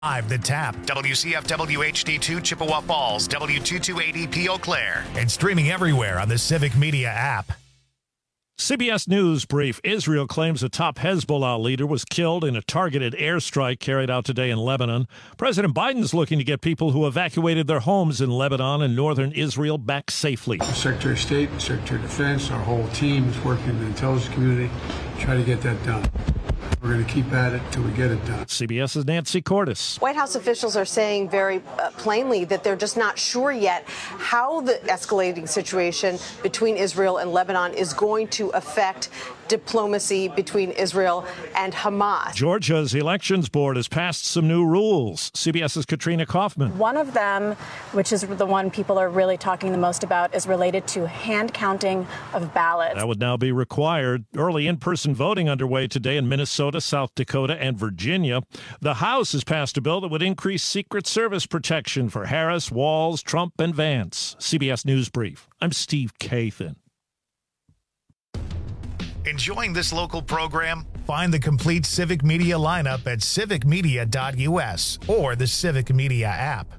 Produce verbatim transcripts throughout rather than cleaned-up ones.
Live The Tap, W C F W H D two Chippewa Falls, W two two eighty P Eau Claire, and streaming everywhere on the Civic Media app. C B S News brief. Israel claims a top Hezbollah leader was killed in a targeted airstrike carried out today in Lebanon. President Biden's looking to get people who evacuated their homes in Lebanon and northern Israel back safely. The Secretary of State, Secretary of Defense, our whole team is working in the intelligence community to try to get that done. We're going to keep at it till we get it done. CBS's Nancy Cordes. White House officials are saying very uh, plainly that they're just not sure yet how the escalating situation between Israel and Lebanon is going to affect diplomacy between Israel and Hamas. Georgia's elections board has passed some new rules. CBS's Katrina Kaufman. One of them, which is the one people are really talking the most about, is related to hand counting of ballots. That would now be required. Early in-person voting underway today in Minnesota, South Dakota, and Virginia. The House has passed a bill that would increase Secret Service protection for Harris, Walz, Trump, and Vance. C B S News Brief. I'm Steve Kathan. Enjoying this local program? Find the complete Civic Media lineup at civic media dot u s or the Civic Media app.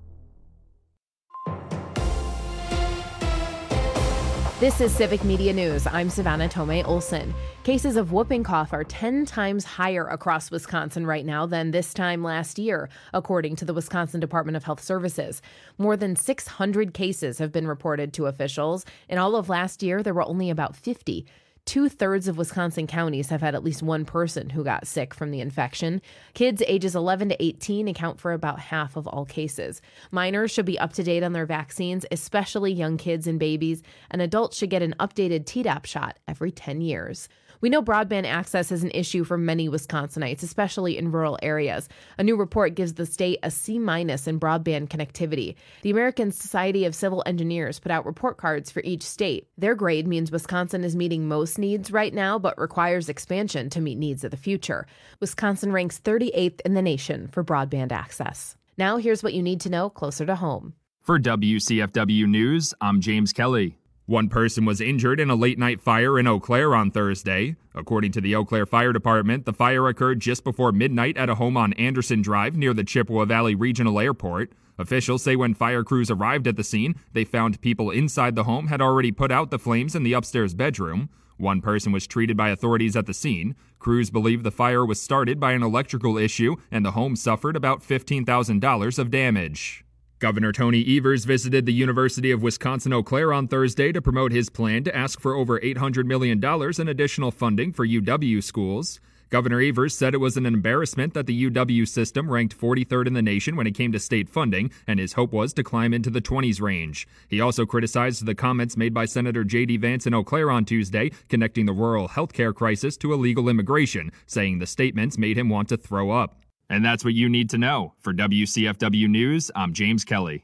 This is Civic Media News. I'm Savannah Tomei Olson. Cases of whooping cough are ten times higher across Wisconsin right now than this time last year, according to the Wisconsin Department of Health Services. More than six hundred cases have been reported to officials. In all of last year, there were only about fifty. Two-thirds of Wisconsin counties have had at least one person who got sick from the infection. Kids ages eleven to eighteen account for about half of all cases. Minors should be up to date on their vaccines, especially young kids and babies, and adults should get an updated Tdap shot every ten years. We know broadband access is an issue for many Wisconsinites, especially in rural areas. A new report gives the state a C minus in broadband connectivity. The American Society of Civil Engineers put out report cards for each state. Their grade means Wisconsin is meeting most needs right now, but requires expansion to meet needs of the future. Wisconsin ranks thirty-eighth in the nation for broadband access. Now here's what you need to know closer to home. For W C F W News, I'm James Kelly. One person was injured in a late-night fire in Eau Claire on Thursday. According to the Eau Claire Fire Department, the fire occurred just before midnight at a home on Anderson Drive near the Chippewa Valley Regional Airport. Officials say when fire crews arrived at the scene, they found people inside the home had already put out the flames in the upstairs bedroom. One person was treated by authorities at the scene. Crews believe the fire was started by an electrical issue, and the home suffered about fifteen thousand dollars of damage. Governor Tony Evers visited the University of Wisconsin-Eau Claire on Thursday to promote his plan to ask for over eight hundred million dollars in additional funding for U W schools. Governor Evers said it was an embarrassment that the U W system ranked forty-third in the nation when it came to state funding, and his hope was to climb into the twenties range. He also criticized the comments made by Senator J D Vance in Eau Claire on Tuesday, connecting the rural health care crisis to illegal immigration, saying the statements made him want to throw up. And that's what you need to know. For W C F W News, I'm James Kelly.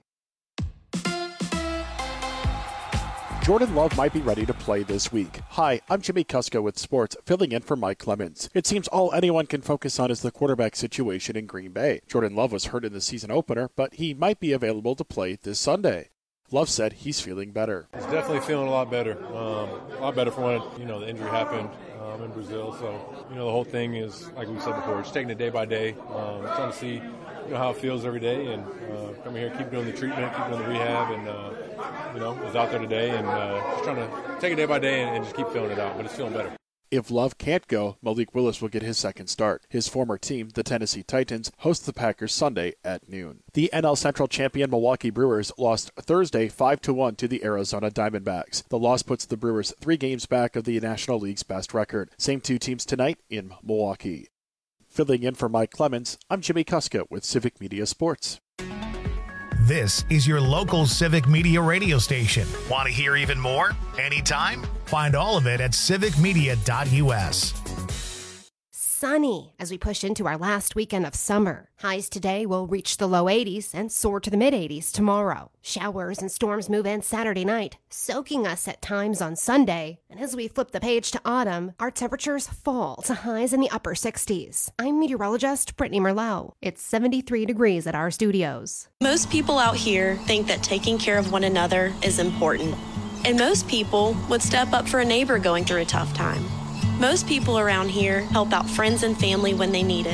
Jordan Love might be ready to play this week. Hi, I'm Jimmy Kusko with sports, filling in for Mike Clemens. It seems all anyone can focus on is the quarterback situation in Green Bay. Jordan Love was hurt in the season opener, but he might be available to play this Sunday. Love said he's feeling better. He's definitely feeling a lot better. Um, a lot better from when, you know, the injury happened um, in Brazil. So, you know, the whole thing is, like we said before, just taking it day by day, um, trying to see, you know, how it feels every day, and uh, coming here, keep doing the treatment, keep doing the rehab, and, uh, you know, was out there today, and uh, just trying to take it day by day and, and just keep feeling it out, but it's feeling better. If Love can't go, Malik Willis will get his second start. His former team, the Tennessee Titans, host the Packers Sunday at noon. The N L Central champion Milwaukee Brewers lost Thursday five to one to the Arizona Diamondbacks. The loss puts the Brewers three games back of the National League's best record. Same two teams tonight in Milwaukee. Filling in for Mike Clemens, I'm Jimmy Kuska with Civic Media Sports. This is your local Civic Media radio station. Want to hear even more? Anytime? Find all of it at civic media dot u s. Sunny as we push into our last weekend of summer. Highs today will reach the low eighties and soar to the mid eighties tomorrow. Showers and storms move in Saturday night, soaking us at times on Sunday. And as we flip the page to autumn, our temperatures fall to highs in the upper sixties. I'm meteorologist Brittany Merlot. It's seventy-three degrees at our studios. Most people out here think that taking care of one another is important. And most people would step up for a neighbor going through a tough time. Most people around here help out friends and family when they need it.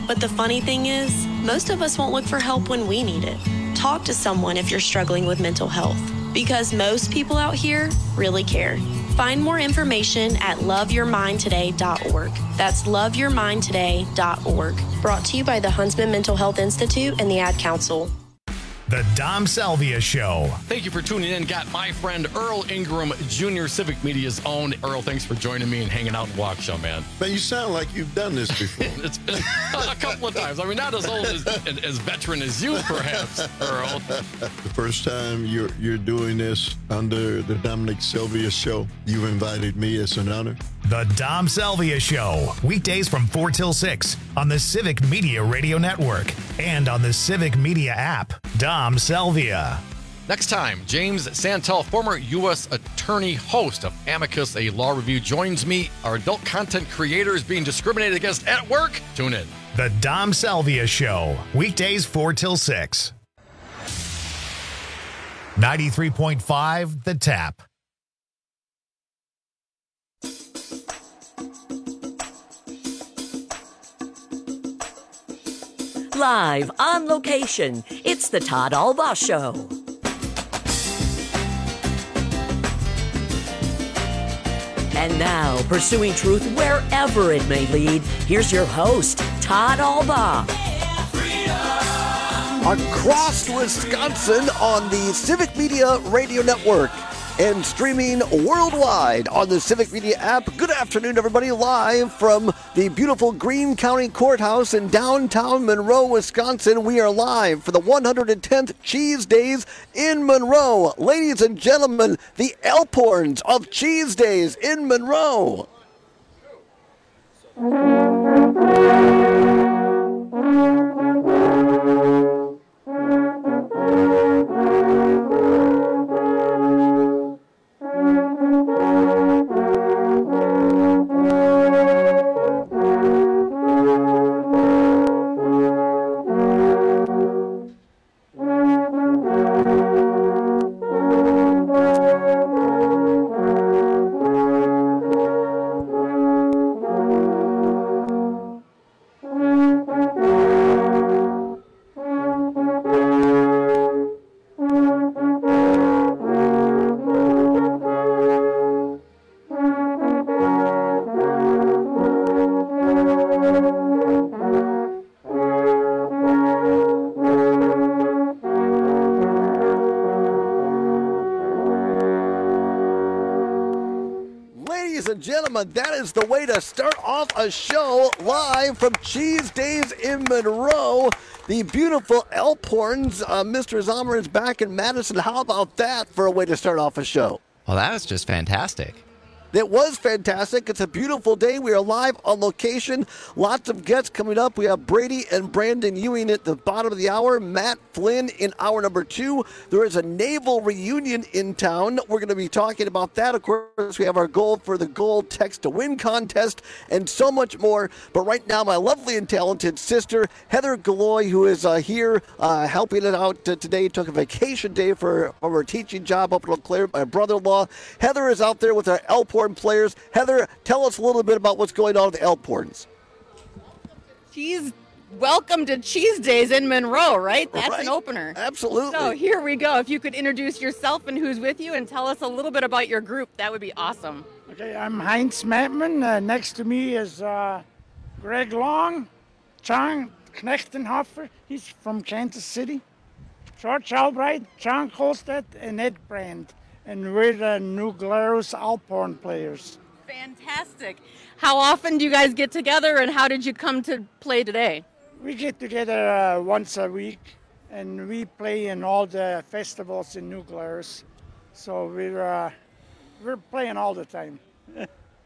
But the funny thing is, most of us won't look for help when we need it. Talk to someone if you're struggling with mental health, because most people out here really care. Find more information at love your mind today dot org. That's love your mind today dot org. Brought to you by the Huntsman Mental Health Institute and the Ad Council. The Dom Salvia Show. Thank you for tuning in. Got my friend Earl Ingram Junior, Civic Media's own. Earl, thanks for joining me and hanging out and Walk Show, man. Man, you sound like you've done this before. It's been a couple of times. I mean, not as old as, as veteran as you, perhaps, Earl. The first time you're you're doing this under the Dominic Salvia Show, you invited me. It's an honor. The Dom Salvia Show. Weekdays from four till six on the Civic Media Radio Network and on the Civic Media app. Dom Salvia. Next time, James Santel, former U S attorney, host of Amicus, a law review, joins me. Are adult content creators being discriminated against at work? Tune in. The Dom Salvia Show. Weekdays four till six. ninety-three point five The Tap. Live on location, it's the Todd Albaugh Show. And now, pursuing truth wherever it may lead, here's your host, Todd Albaugh. Across Wisconsin on the Civic Media Radio Network and streaming worldwide on the Civic Media app. Good afternoon, everybody, live from the beautiful Greene County Courthouse in downtown Monroe, Wisconsin. We are live for the one hundred tenth Cheese Days in Monroe. Ladies and gentlemen, the Alphorns of Cheese Days in Monroe. That is the way to start off a show live from Cheese Days in Monroe. The beautiful Alphorns. Uh, Mister Zomer is back in Madison. How about that for a way to start off a show? Well, that was just fantastic. It was fantastic. It's a beautiful day. We are live on location. Lots of guests coming up. We have Brady and Brandon Ewing at the bottom of the hour. Matt Flynn in hour number two. There is a naval reunion in town. We're going to be talking about that. Of course, we have our goal for the Gold Text to Win contest and so much more. But right now, my lovely and talented sister, Heather Galloy, who is uh, here uh, helping it out uh, today, took a vacation day for, for her teaching job up in Eau Claire, my brother-in-law. Heather is out there with our Alphorn players. Heather, tell us a little bit about what's going on with the Alphorns. Cheese, welcome to Cheese Days in Monroe, right? That's right. An opener. Absolutely. So here we go. If you could introduce yourself and who's with you and tell us a little bit about your group, that would be awesome. Okay, I'm Heinz Mattman. Uh, next to me is uh, Greg Long, John Knechtenhofer. He's from Kansas City. George Albright, John Kolstad, and Ed Brand. And we're the New Glarus Alphorn players. Fantastic. How often do you guys get together, and how did you come to play today? We get together uh, once a week, and we play in all the festivals in New Glarus. So we're uh, we're playing all the time. Yeah.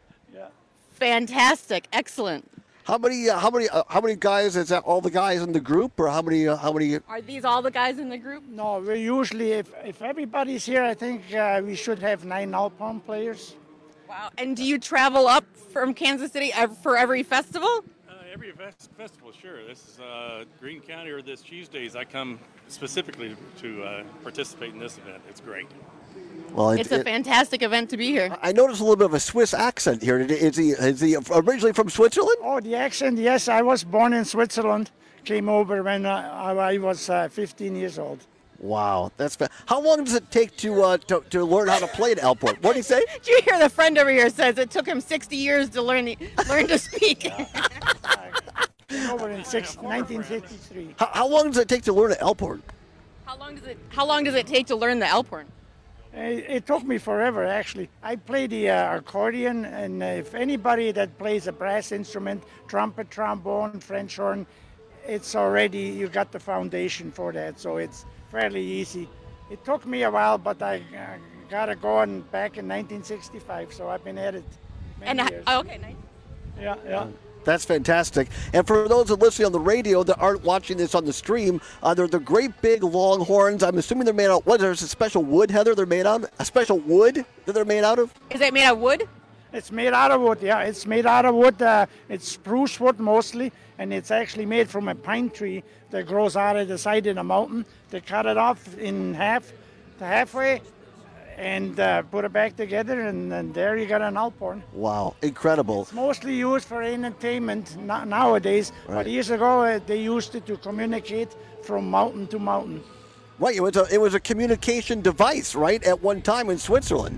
Fantastic. Excellent. How many? Uh, how many? Uh, how many guys? Is that all the guys in the group, or how many? Uh, how many? Are these all the guys in the group? No, we usually, if if everybody's here, I think uh, we should have nine Alphorn players. Wow! And do you travel up from Kansas City for every festival? Uh, every fest- festival, sure. This is uh, Greene County or this Cheese Days. I come specifically to uh, participate in this event. It's great. Well, it, it's a it, fantastic event to be here. I noticed a little bit of a Swiss accent here. Is he, is he originally from Switzerland? Oh, the accent, yes. I was born in Switzerland. Came over when uh, I was uh, fifteen years old. Wow, that's fa- how long does it take to, uh, to to learn how to play an Alphorn? What did he say? Did you hear the friend over here says it took him sixty years to learn the, learn to speak? Came over in six, nineteen fifty-three. How, how long does it take to learn an Alphorn? How long does it How long does it take to learn the Alphorn? It, it took me forever, actually. I play the uh, accordion, and uh, if anybody that plays a brass instrument, trumpet, trombone, French horn, it's already, you got the foundation for that, so it's fairly easy. It took me a while, but I uh, got it going back in nineteen sixty-five, so I've been at it many and years. I, okay, nice. Yeah, yeah. That's fantastic. And for those that are listening on the radio that aren't watching this on the stream, uh, they're the great big long horns. I'm assuming they're made out. What? There's a special wood, Heather. They're made out of a special wood that they're made out of. Is it made out of wood? It's made out of wood. Yeah, it's made out of wood. Uh, it's spruce wood mostly, and it's actually made from a pine tree that grows out of the side in a mountain. They cut it off in half, to halfway, and uh, put it back together, and, and there you got an Alphorn. Wow, incredible. It's mostly used for entertainment no- nowadays, Right. but years ago uh, they used it to communicate from mountain to mountain. Right, it was a it was a communication device, right, at one time in Switzerland.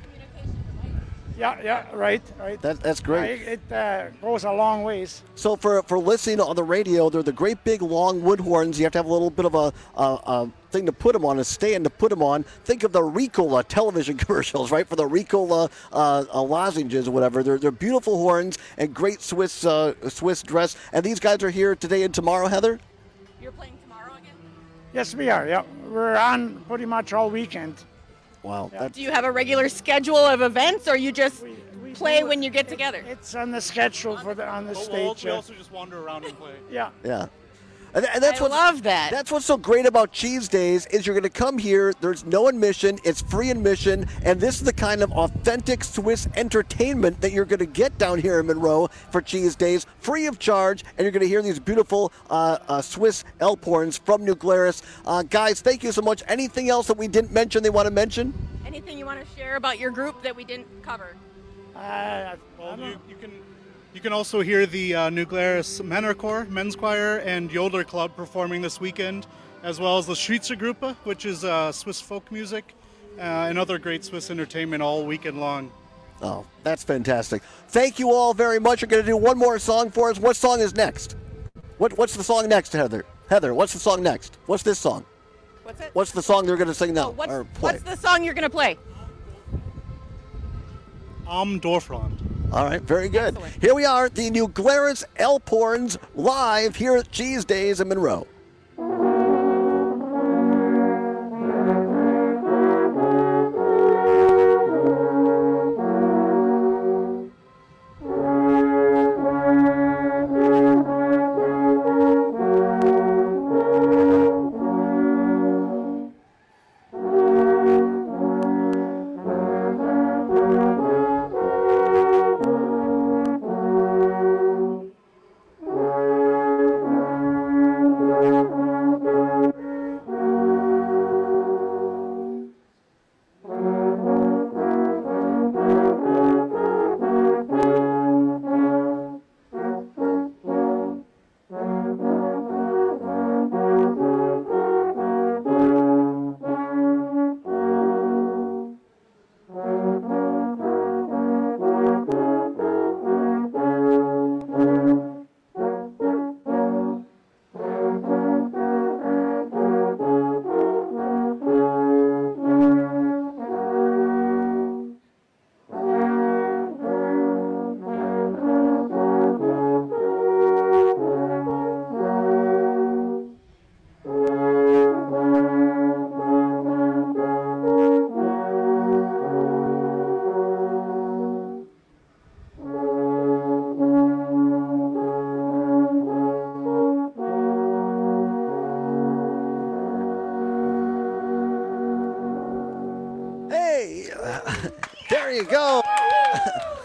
Yeah, yeah, right, right. That, that's great. Uh, it uh, goes a long ways. So for for listening on the radio, they're the great big long wood horns. You have to have a little bit of a, a, a thing to put them on, a stand to put them on. Think of the Ricola television commercials, right? For the Ricola uh, uh, lozenges or whatever. They're they're beautiful horns and great Swiss uh, Swiss dress. And these guys are here today and tomorrow, Heather? You're playing tomorrow again? Yes, we are. Yeah, we're on pretty much all weekend. Wow. Yeah. Do you have a regular schedule of events, or you just play when you get together? It's on the schedule for the on the But stage. we'll, we uh, also just wander around and play. yeah. Yeah. And, and that's I what's, love that. That's what's so great about Cheese Days is you're going to come here. There's no admission. It's free admission. And this is the kind of authentic Swiss entertainment that you're going to get down here in Monroe for Cheese Days, free of charge. And you're going to hear these beautiful uh, uh, Swiss Alphorns from New Glarus. Uh, guys, thank you so much. Anything else that we didn't mention they want to mention? Anything you want to share about your group that we didn't cover? Uh, Well, you, you can you can also hear the uh, New Glarus Männerchor, Men's Choir, and Jodler Club performing this weekend, as well as the Schweizergruppe, which is uh, Swiss folk music, uh, and other great Swiss entertainment all weekend long. Oh, that's fantastic. Thank you all very much. You're going to do one more song for us. What song is next? What What's the song next, Heather? Heather, what's the song next? What's this song? What's it? What's the song they're going to sing now? Oh, what's, or play? what's the song you're going to play? Am Dorfland. All right, very good. Excellent. Here we are, the New Glarus Alphorns live here at Cheese Days in Monroe. There you go.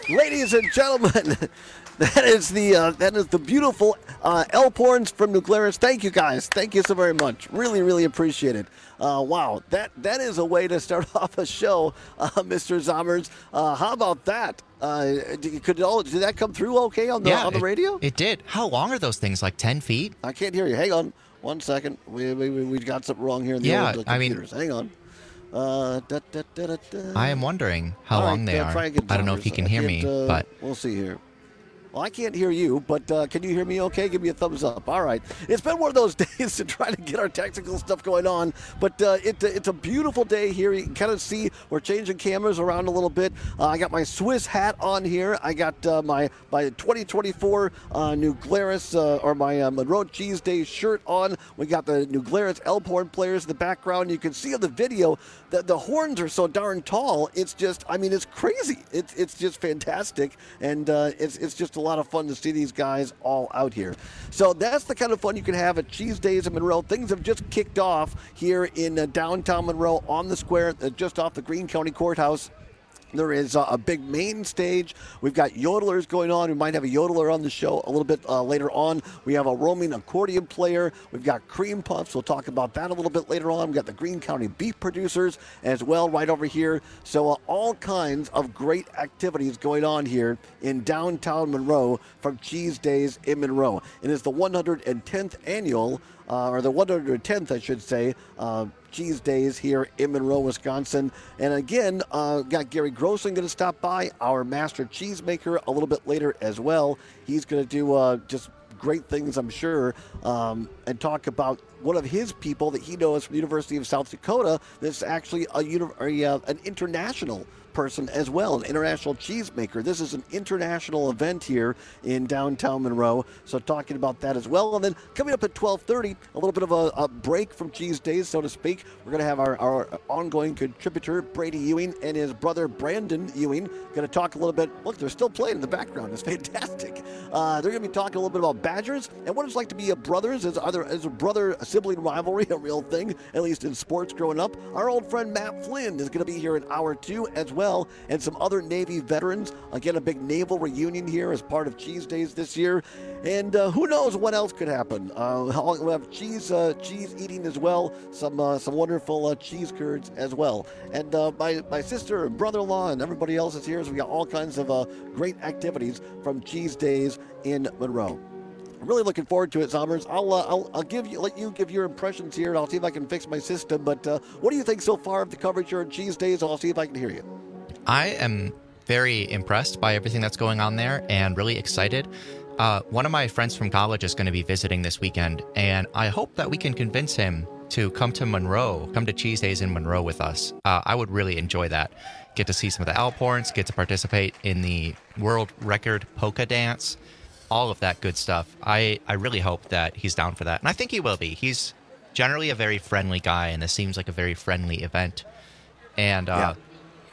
Ladies and gentlemen, that is the uh, that is the beautiful uh, Elkhorns from New Glarus. Thank you, guys. Thank you so very much. Really, really appreciate it. Uh, wow, that that is a way to start off a show, uh, Mister Zommers. Uh, how about that? Uh, did, could all, did that come through okay on the yeah, on the it, radio? It did. How long are those things? Like ten feet? I can't hear you. Hang on, one second. We we we got something wrong here in the yeah, old I mean, computers. Hang on. Uh, da, da, da, da, da. I am wondering how All long right, they uh, are. try again, I don't know if you can I hear me, uh, but we'll see here. Well, I can't hear you, but uh, can you hear me okay? Give me a thumbs up. All right. It's been one of those days to try to get our technical stuff going on, but uh, it, it's a beautiful day here. You can kind of see we're changing cameras around a little bit. Uh, I got my Swiss hat on here. I got uh, my, my twenty twenty-four uh, New Glarus, uh, or my uh, Monroe Cheese Day shirt on. We got the New Glarus Elkhorn players in the background. You can see on the video that the horns are so darn tall. It's just, I mean, it's crazy. It's, it's just fantastic, and uh, it's, it's just a lot of fun to see these guys all out here. So that's the kind of fun you can have at Cheese Days in Monroe. Things have just kicked off here in uh, downtown Monroe on the square, uh, just off the Greene County Courthouse. There is uh, a big main stage. We've got yodelers going on. We might have a yodeler on the show a little bit uh, later on. We have a roaming accordion player. We've got cream puffs. We'll talk about that a little bit later on. We've got the Greene County beef producers as well right over here. So uh, all kinds of great activities going on here in downtown Monroe from Cheese Days in Monroe. It is the one hundred tenth annual, uh, or the one hundred tenth, I should say, uh, Cheese Days here in Monroe, Wisconsin. And again, uh, got Gary Grossman going to stop by, our master cheesemaker, a little bit later as well. He's going to do uh, just great things, I'm sure, um, and talk about one of his people that he knows from the University of South Dakota that's actually a, uni- a uh, an international person as well, an international cheesemaker. This is an international event here in downtown Monroe, so talking about that as well. And then coming up at twelve thirty, a little bit of a, a break from Cheese Days, so to speak. We're going to have our, our ongoing contributor, Brady Ewing, and his brother, Brandon Ewing, going to talk a little bit. Look, they're still playing in the background. It's fantastic. Uh, they're going to be talking a little bit about Badgers and what it's like to be a brothers. Is, either, is a brother-sibling rivalry a real thing, at least in sports growing up? Our old friend Matt Flynn is going to be here in hour two as well. Well, and some other Navy veterans. Again, a big naval reunion here as part of Cheese Days this year. And uh, who knows what else could happen. Uh, we'll have cheese uh, cheese eating as well. Some uh, some wonderful uh, cheese curds as well. And uh, my, my sister and brother-in-law and everybody else is here. So we got all kinds of uh, great activities from Cheese Days in Monroe. I'm really looking forward to it, Zommers. I'll, uh, I'll I'll give you let you give your impressions here, and I'll see if I can fix my system. But uh, what do you think so far of the coverage here at Cheese Days? I'll see if I can hear you. I am very impressed by everything that's going on there and really excited. Uh, one of my friends from college is going to be visiting this weekend, and I hope that we can convince him to come to Monroe, come to Cheese Days in Monroe with us. Uh, I would really enjoy that. Get to see some of the Elkhorns, get to participate in the world record polka dance, all of that good stuff. I, I really hope that he's down for that, and I think he will be. He's generally a very friendly guy, and this seems like a very friendly event. And uh, yeah.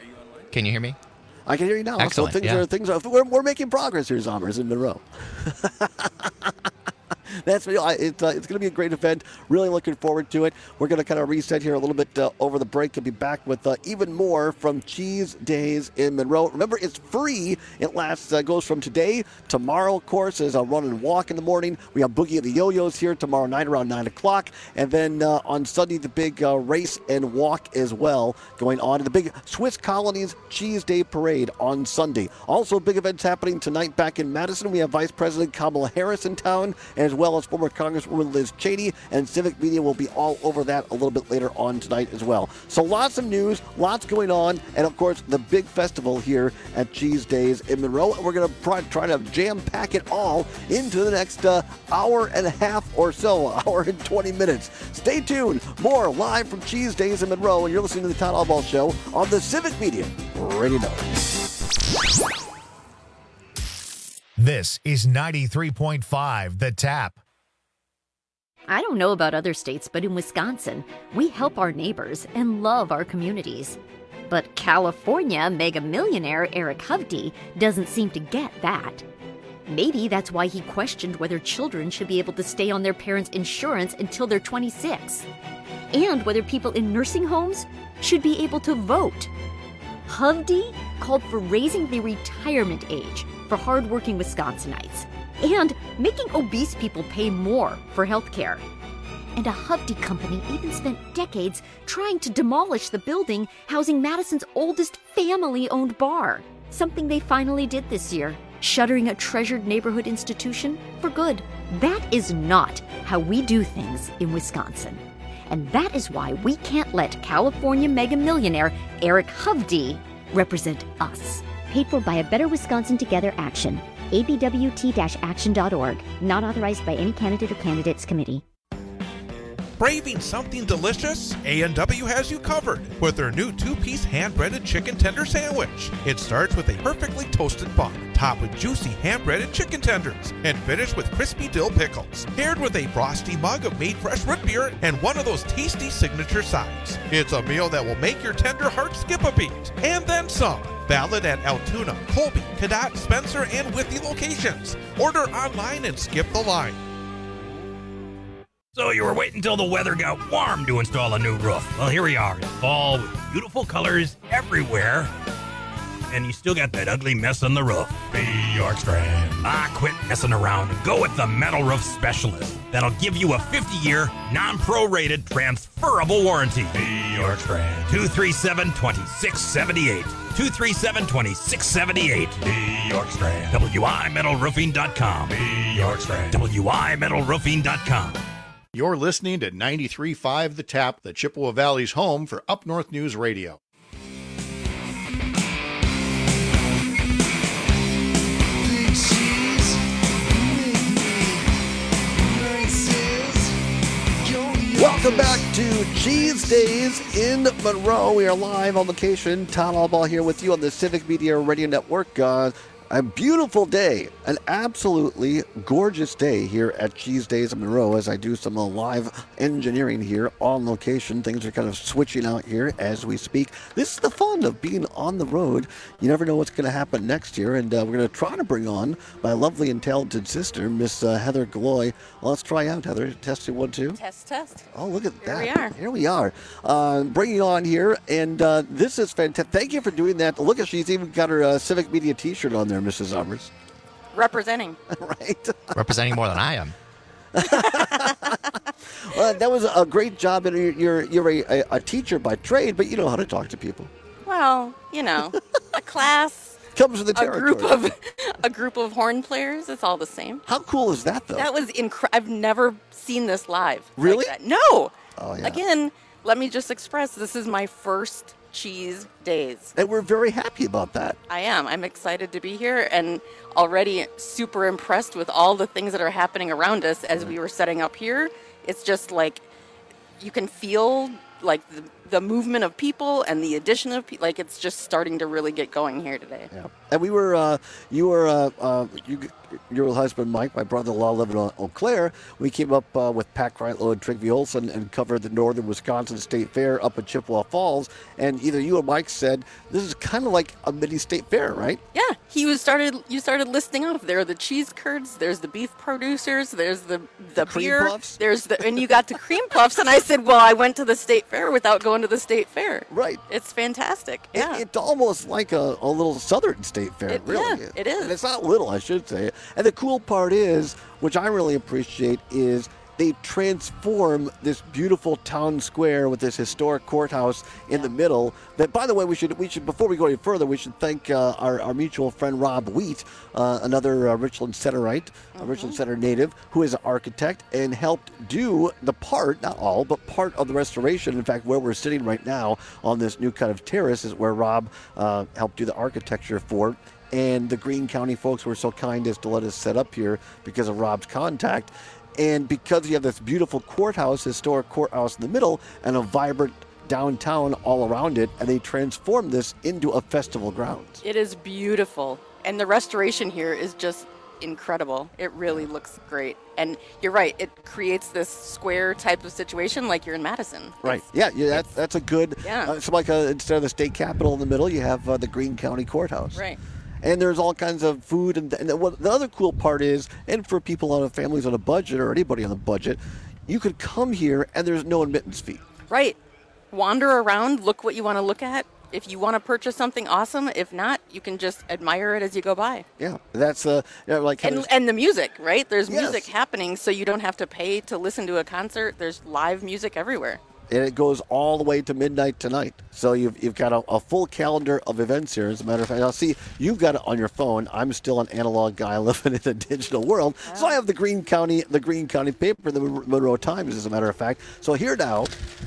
Can you hear me? I can hear you now. Excellent, so things yeah. are things are we're, we're making progress here, Zommers, in Monroe. That's it's, uh, it's going to be a great event. Really looking forward to it. We're going to kind of reset here a little bit uh, over the break and be back with uh, even more from Cheese Days in Monroe. Remember, it's free. It lasts uh, goes from today. Tomorrow, of course, is a run and walk in the morning. We have Boogie of the Yo-Yos here tomorrow night around nine o'clock. And then uh, on Sunday, the big uh, race and walk as well going on. And the big Swiss Colonies Cheese Day Parade on Sunday. Also, big events happening tonight back in Madison. We have Vice President Kamala Harris in town, as well as former Congresswoman Liz Cheney, and Civic Media will be all over that a little bit later on tonight as well. So lots of news, lots going on, and of course the big festival here at Cheese Days in Monroe. And we're going to try to jam-pack it all into the next uh, hour and a half or so, hour and twenty minutes. Stay tuned. More live from Cheese Days in Monroe, and you're listening to the Todd Allball Show on the Civic Media Radio Network. This is ninety-three point five The Tap. I don't know about other states, but in Wisconsin, we help our neighbors and love our communities. But California mega millionaire Eric Hovde doesn't seem to get that. Maybe that's why he questioned whether children should be able to stay on their parents' insurance until they're twenty-six, and whether people in nursing homes should be able to vote. Hovde called for raising the retirement age for hardworking Wisconsinites and making obese people pay more for health care. And a Hovde company even spent decades trying to demolish the building housing Madison's oldest family-owned bar. Something they finally did this year, shuttering a treasured neighborhood institution for good. That is not how we do things in Wisconsin. And that is why we can't let California mega millionaire Eric Hovde represent us. Paid for by a Better Wisconsin Together Action. A B W T action dot org. Not authorized by any candidate or candidates committee. Craving something delicious? A and W has you covered with their new two-piece hand-breaded chicken tender sandwich. It starts with a perfectly toasted bun, topped with juicy hand-breaded chicken tenders, and finished with crispy dill pickles, paired with a frosty mug of made fresh root beer and one of those tasty signature sides. It's a meal that will make your tender heart skip a beat, and then some. Valid at Altoona, Colby, Cadott, Spencer, and Withee locations. Order online and skip the line. So you were waiting until the weather got warm to install a new roof. Well, here we are in fall with beautiful colors everywhere. And you still got that ugly mess on the roof. Be York Strand. Ah, quit messing around and go with the Metal Roof Specialist. That'll give you a fifty-year, non-prorated, transferable warranty. Be York Strand. two three seven, two six seven eight. two three seven, two six seven eight. Be York Strand. W I metal roofing dot com. Be York Strand. W I metal roofing dot com. You're listening to ninety-three point five The Tap, the Chippewa Valley's home for Up North News Radio. Welcome back to Cheese Days in Monroe. We are live on location. Todd Albaugh here with you on the Civic Media Radio Network. Uh, A beautiful day, an absolutely gorgeous day here at Cheese Days in Monroe as I do some uh, live engineering here on location. Things are kind of switching out here as we speak. This is the fun of being on the road. You never know what's going to happen next year, and uh, we're going to try to bring on my lovely and talented sister, Miss uh, Heather Galloy. Well, let's try out, Heather. Testing one, two. Test, test. Oh, look at Here that. we are. Here we are. Uh, bringing you on here, and uh, this is fantastic. Thank you for doing that. Look at, she's even got her uh, Civic Media t-shirt on there, Missus Summers. Representing. Right. Representing more than I am. Well, that was a great job. And you're you're, you're a, a teacher by trade, but you know how to talk to people. Well, you know, a class comes with the a territory. group of a group of horn players. It's all the same. How cool is that, though? That was incredible. I've never seen this live. Really? Like that. No. Oh yeah. Again, let me just express this is my first Cheese Days. And we're very happy about that. I am. I'm excited to be here and already super impressed with all the things that are happening around us as we were setting up here. It's just like you can feel like the, the movement of people and the addition of people. Like it's just starting to really get going here today. Yeah. And we were, uh, you were, uh, uh, you, your husband Mike, my brother-in-law living in Eau Claire. We came up uh, with Pat Kreitlow and Trygve Olsen and covered the Northern Wisconsin State Fair up at Chippewa Falls. And either you or Mike said this is kind of like a mini state fair, right? Yeah, he was started. You started listing off. There are the cheese curds. There's the beef producers. There's the the, The cream beer. puffs? There's the and you got the cream puffs. And I said, well, I went to the state fair without going to the state fair. Right. It's fantastic. Yeah. It, it's almost like a, a little southern state fair, It- really. yeah, it is. And it's not little, I should say. And the cool part is, which I really appreciate, is they transform this beautiful town square with this historic courthouse in the middle. That, by the way, we should we should before we go any further, we should thank uh, our, our mutual friend Rob Wheat, uh, another uh, Richland Centerite, a Richland Center native, who is an architect and helped do the part, not all, but part of the restoration. In fact, where we're sitting right now on this new kind of terrace is where Rob uh, helped do the architecture for. And the Greene County folks were so kind as to let us set up here because of Rob's contact. And because you have this beautiful courthouse, historic courthouse in the middle, and a vibrant downtown all around it, and they transformed this into a festival grounds. It is beautiful. And the restoration here is just incredible. It really looks great. And you're right, it creates this square type of situation like you're in Madison. Right. Yeah, yeah that, that's a good, Yeah. uh, it's like a, instead of the state capitol in the middle, you have uh, the Greene County Courthouse. Right. And there's all kinds of food. And, and the, what, the other cool part is, and for people on a families on a budget or anybody on a budget, you could come here and there's no admittance fee. Right. Wander around, look what you want to look at, if you want to purchase something, awesome. If not, you can just admire it as you go by. Yeah, that's uh, you know, like and, and the music, right? There's Yes. music happening, so you don't have to pay to listen to a concert. There's live music everywhere. And it goes all the way to midnight tonight. So you've you've got a, a full calendar of events here. As a matter of fact, I'll see you've got it on your phone. I'm still an analog guy living in the digital world. Wow. So I have the Greene County the Greene County paper, the Monroe Times, as a matter of fact. So here now.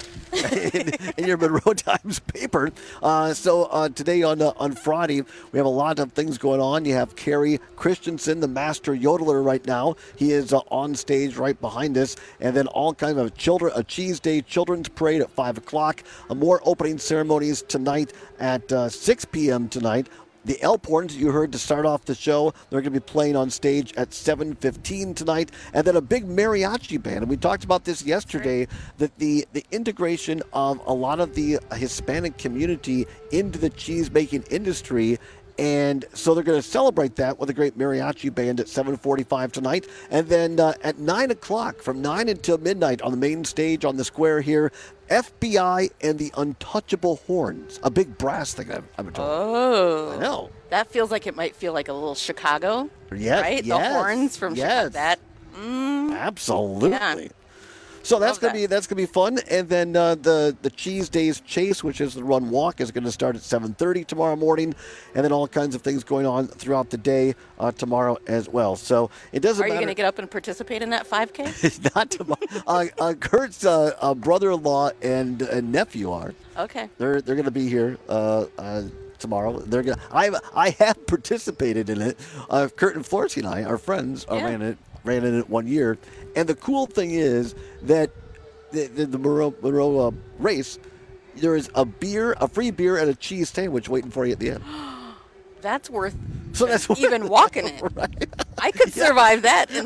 in, in your Monroe Times paper. Uh, so uh, today on uh, on Friday, we have a lot of things going on. You have Kerry Christensen, the master yodeler right now. He is uh, on stage right behind us. And then all kinds of children, a Cheese Day Children's Parade at five o'clock. Uh, more opening ceremonies tonight at uh, six p.m. tonight. The Elkhorns, you heard to start off the show, they're going to be playing on stage at seven fifteen tonight. And then a big mariachi band. And we talked about this yesterday, that the, the integration of a lot of the Hispanic community into the cheese-making industry. And so they're going to celebrate that with a great mariachi band at seven forty-five tonight. And then uh, at nine o'clock, from nine until midnight on the main stage on the square here, F B I and the Untouchable Horns, a big brass thing, I've, I've been told. Oh. I know. That feels like it might feel like a little Chicago, Yes, right? yes, The horns from yes. Chicago. That, mm, Absolutely. yeah. So that's Love gonna that. be that's gonna be fun, and then uh, the the Cheese Days Chase, which is the run walk, is going to start at seven thirty tomorrow morning, and then all kinds of things going on throughout the day uh, tomorrow as well. So it doesn't Are you matter. going to get up and participate in that five K? Not tomorrow. uh, uh, Kurt's uh, uh, brother-in-law and, and nephew are. Okay. They're they're going to be here uh, uh, tomorrow. They're going. I I have participated in it. Uh, Kurt and Florcy and I, our friends, uh, Yeah. ran it ran in it one year. And the cool thing is that the the, the Monroe, Monroe uh, race, there is a beer, a free beer, and a cheese sandwich waiting for you at the end. That's worth So that's what- even walking it. Right. I could survive that in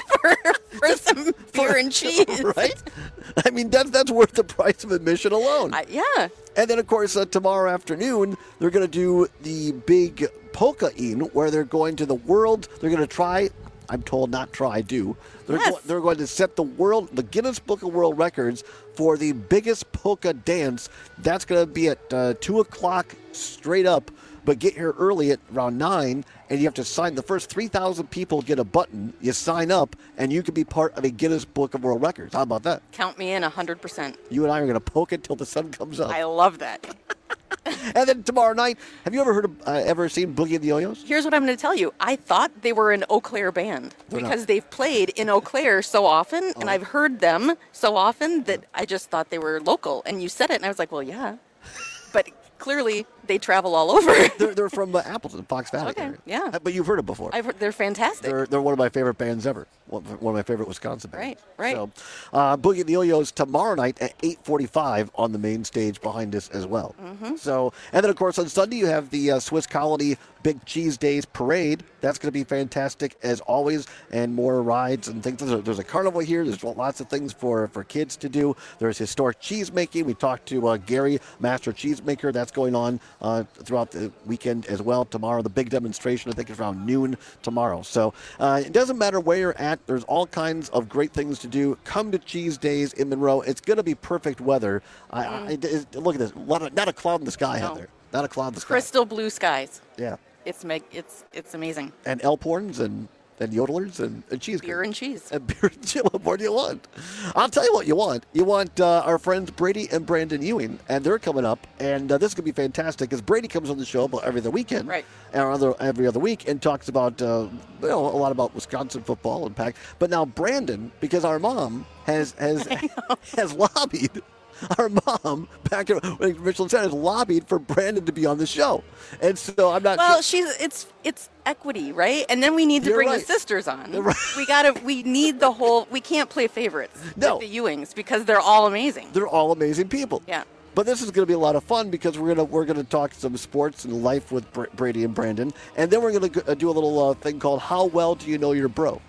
for, for some beer and cheese. Right? I mean, that's that's worth the price of admission alone. I, yeah. And then, of course, uh, tomorrow afternoon, they're going to do the big polka-in, where they're going to the world. They're going to try, I'm told not try, do. They're, Yes. go, they're going to set the world, the Guinness Book of World Records for the biggest polka dance. That's going to be at uh, two o'clock straight up. But get here early at around nine, and you have to sign. The first three thousand people get a button. You sign up, and you can be part of a Guinness Book of World Records. How about that? Count me in one hundred percent. You and I are going to poke it till the sun comes up. I love that. And then tomorrow night, have you ever heard of, uh, ever seen Boogie and the Yo-Yos? Here's what I'm going to tell you. I thought they were an Eau Claire band They're because not. they've played in Eau Claire so often, Oh. and I've heard them so often that I just thought they were local. And you said it, and I was like, well, yeah. But clearly, they travel all over. They're, they're from uh, Appleton, Fox Valley Okay, area. yeah. Uh, But you've heard them before. I've heard, they're fantastic. They're, they're one of my favorite bands ever. One one of my favorite Wisconsin bands. Right, right. So, uh, Boogie and the Yo-Yos tomorrow night at eight forty-five on the main stage behind us as well. Mhm. So, and then of course on Sunday you have the uh, Swiss Colony Big Cheese Days Parade. That's going to be fantastic as always, and more rides and things. There's a, there's a carnival here. There's lots of things for, for kids to do. There's historic cheese making. We talked to uh, Gary, Master Cheesemaker. That's going on uh, throughout the weekend as well. Tomorrow, the big demonstration, I think, is around noon tomorrow. So uh, it doesn't matter where you're at. There's all kinds of great things to do. Come to Cheese Days in Monroe. It's going to be perfect weather. I, I, it- it- look at this. A lot of- Not a cloud in the sky out No. there. Not a cloud in the sky. Crystal blue skies. Yeah. It's meg- it's it's amazing. And Elkhorns and, and yodelers and, and cheese. Beer and cheese. And beer and cheese. What more do you want? I'll tell you what you want. You want uh, our friends Brady and Brandon Ewing, and they're coming up. And uh, this is going to be fantastic because Brady comes on the show about every other weekend. Right. And other, every other week and talks about, uh, you know, a lot about Wisconsin football and Pac. But now Brandon, because our mom has has has lobbied. Our mom, back in when Richland said, has lobbied for Brandon to be on the show. And so I'm not Well, sure. she's it's it's equity, right? And then we need to You're bring right. the sisters on. You're right. We gotta we need the whole. We can't play favorites No. with the Ewings because they're all amazing. They're all amazing people. Yeah. But this is going to be a lot of fun because we're gonna we're gonna talk some sports and life with Br- Brady and Brandon, and then we're gonna do a little uh, thing called "How Well Do You Know Your Bro?"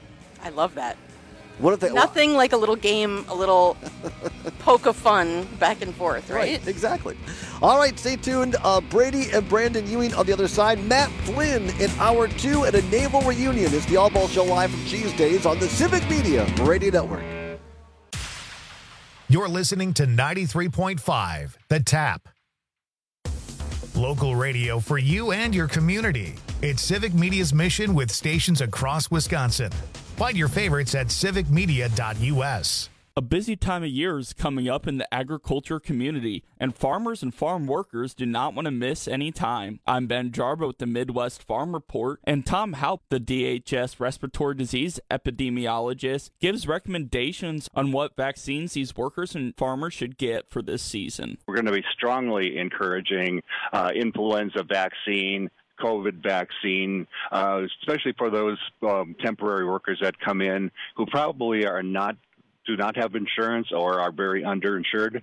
I love that. What if they? Nothing like a little game, a little poke of fun back and forth, right? Exactly. All right, stay tuned. Uh, Brady and Brandon Ewing on the other side. Matt Flynn in hour two at a naval reunion. It's the All Ball Show live from Cheese Days on the Civic Media Radio Network. You're listening to ninety-three point five, The Tap. Local radio for you and your community. It's Civic Media's mission with stations across Wisconsin. Find your favorites at civic media dot u s. A busy time of year is coming up in the agriculture community, and farmers and farm workers do not want to miss any time. I'm Ben Jarbo with the Midwest Farm Report, and Tom Haupt, the D H S respiratory disease epidemiologist, gives recommendations on what vaccines these workers and farmers should get for this season. We're going to be strongly encouraging uh, influenza vaccine, COVID vaccine, uh, especially for those um, temporary workers that come in who probably are not do not have insurance or are very underinsured.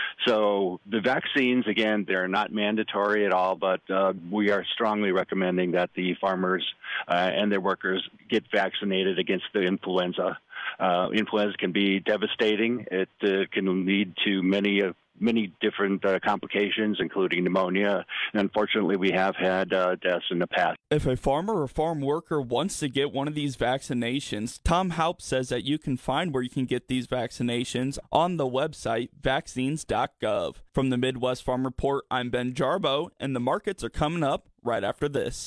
So the vaccines, again, they're not mandatory at all, but uh, we are strongly recommending that the farmers uh, and their workers get vaccinated against the influenza. Uh, influenza can be devastating. It uh, can lead to many uh, many different uh, complications, including pneumonia. And unfortunately, we have had uh, deaths in the past. If a farmer or farm worker wants to get one of these vaccinations, Tom Haupt says that you can find where you can get these vaccinations on the website vaccines dot gov. From the Midwest Farm Report, I'm Ben Jarbo, and the markets are coming up right after this.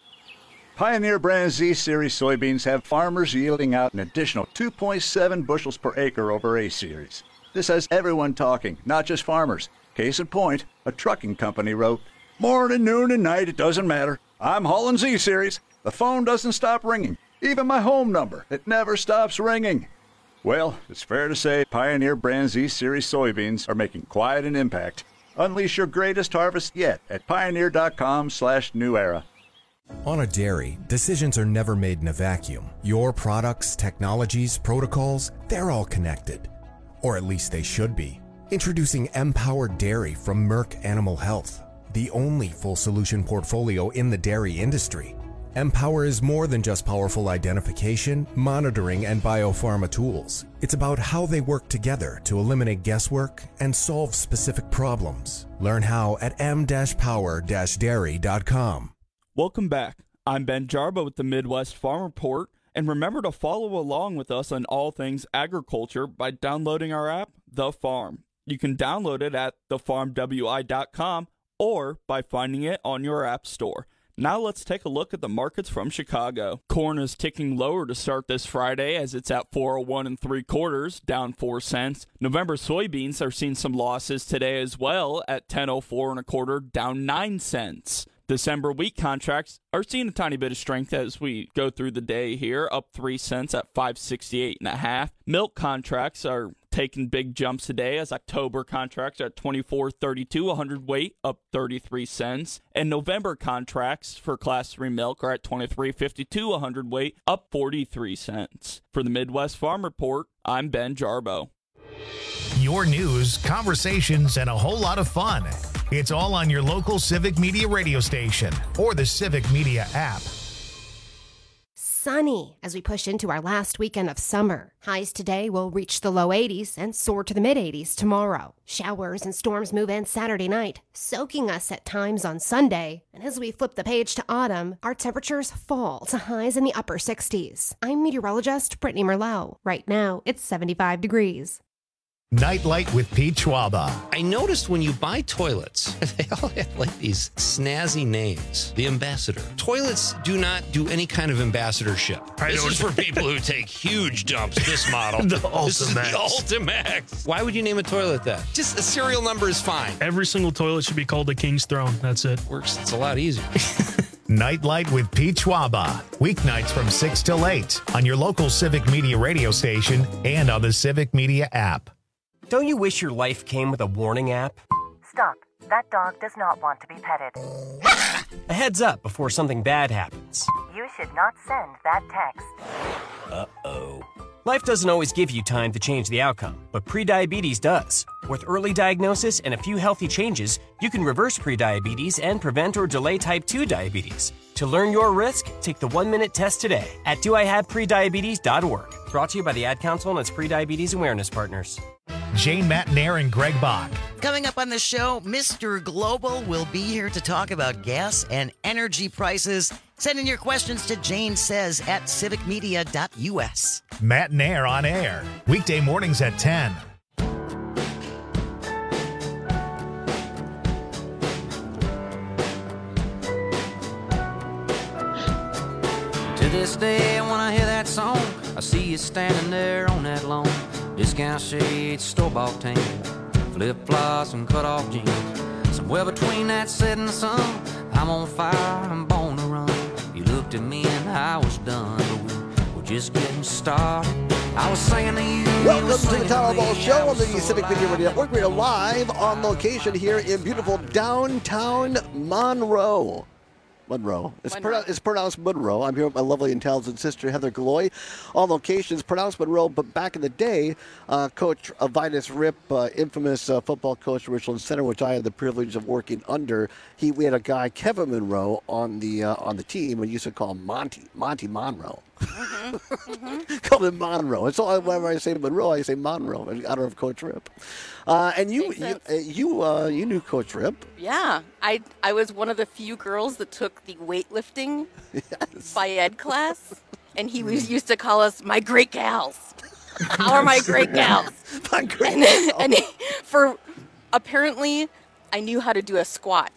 Pioneer brand Z Series soybeans have farmers yielding out an additional two point seven bushels per acre over A Series. This has everyone talking, not just farmers. Case in point, a trucking company wrote, "Morning, noon, and night, it doesn't matter. I'm hauling Z Series. The phone doesn't stop ringing. Even my home number, it never stops ringing." Well, it's fair to say Pioneer brand Z Series soybeans are making quite an impact. Unleash your greatest harvest yet at pioneer dot com slash new era. On a dairy, decisions are never made in a vacuum. Your products, technologies, protocols, they're all connected. Or at least they should be. Introducing Empowered Dairy from Merck Animal Health, the only full solution portfolio in the dairy industry. Empower is more than just powerful identification, monitoring, and biopharma tools. It's about how they work together to eliminate guesswork and solve specific problems. Learn how at m dash power dash dairy dot com. Welcome back. I'm Ben Jarbo with the Midwest Farm Report, and remember to follow along with us on all things agriculture by downloading our app, The Farm. You can download it at the farm w i dot com or by finding it on your app store. Now let's take a look at the markets from Chicago. Corn is ticking lower to start this Friday as it's at four oh one and three quarters, down four cents. November soybeans are seeing some losses today as well at ten oh four and a quarter, down nine cents. December wheat contracts are seeing a tiny bit of strength as we go through the day here, up three cents at five sixty-eight and a half. Milk contracts are taking big jumps today as October contracts are at twenty-four thirty-two a hundredweight, up thirty-three cents. And November contracts for class three milk are at twenty-three fifty-two a hundredweight, up forty-three cents. For the Midwest Farm Report, I'm Ben Jarbo. Your news, conversations, and a whole lot of fun. It's all on your local Civic Media radio station or the Civic Media app. Sunny as we push into our last weekend of summer. Highs today will reach the low eighties and soar to the mid eighties tomorrow. Showers and storms move in Saturday night, soaking us at times on Sunday. And as we flip the page to autumn, our temperatures fall to highs in the upper sixties. I'm meteorologist Brittany Merlot. Right now, it's seventy-five degrees. Nightlight with Pete Schwaba. I noticed when you buy toilets, they all have like these snazzy names. The Ambassador. Toilets do not do any kind of ambassadorship. I this is for people who take huge dumps. This model. The This is the Ultimax. Ultimax. Why would you name a toilet that? Just the serial number is fine. Every single toilet should be called the King's Throne. That's it. Works. It's a lot easier. Nightlight with Pete Schwaba. Weeknights from six till eight on your local Civic Media radio station and on the Civic Media app. Don't you wish your life came with a warning app? Stop. That dog does not want to be petted. A heads up before something bad happens. You should not send that text. Uh-oh. Life doesn't always give you time to change the outcome, but prediabetes does. With early diagnosis and a few healthy changes, you can reverse prediabetes and prevent or delay type two diabetes. To learn your risk, take the one-minute test today at do I have prediabetes dot org. Brought to you by the Ad Council and its prediabetes awareness partners. Jane Matnair and Greg Bach. Coming up on the show, Mister Global will be here to talk about gas and energy prices. Send in your questions to Jane Says at civic media dot u s. Matnair on air, weekday mornings at ten. this day when I hear that song, I see you standing there on that lawn. Discount shades, store-bought tan, flip-flops and cut-off jeans. Somewhere between that set and the sun, I'm on fire, I'm born to run. You looked at me and I was done, but we were just getting started. I was singing to you. Welcome to the Tower Ball Show on the Civic Media Radio Network. We're live on location here in beautiful downtown Monroe. Monroe. It's, Monroe. Pronou- it's pronounced Monroe. I'm here with my lovely and talented sister, Heather Gloy. On location, it's pronounced Monroe, but back in the day, uh, Coach uh, Vitus Rip, uh, infamous uh, football coach at Richland Center, which I had the privilege of working under, he we had a guy, Kevin Monroe, on the uh, on the team, and used to call him Monty, Monty Monroe. Mm-hmm. Mm-hmm. Called him Monroe. And so whenever I say Monroe, I say Monroe in honor of Coach Rip. Uh, and you you uh, you, uh, you knew Coach Rip. Yeah, I I was one of the few girls that took the weightlifting yes. by ed class, and he was used to call us my great gals. How are my great gals? my great and, gals. And for apparently, I knew how to do a squat,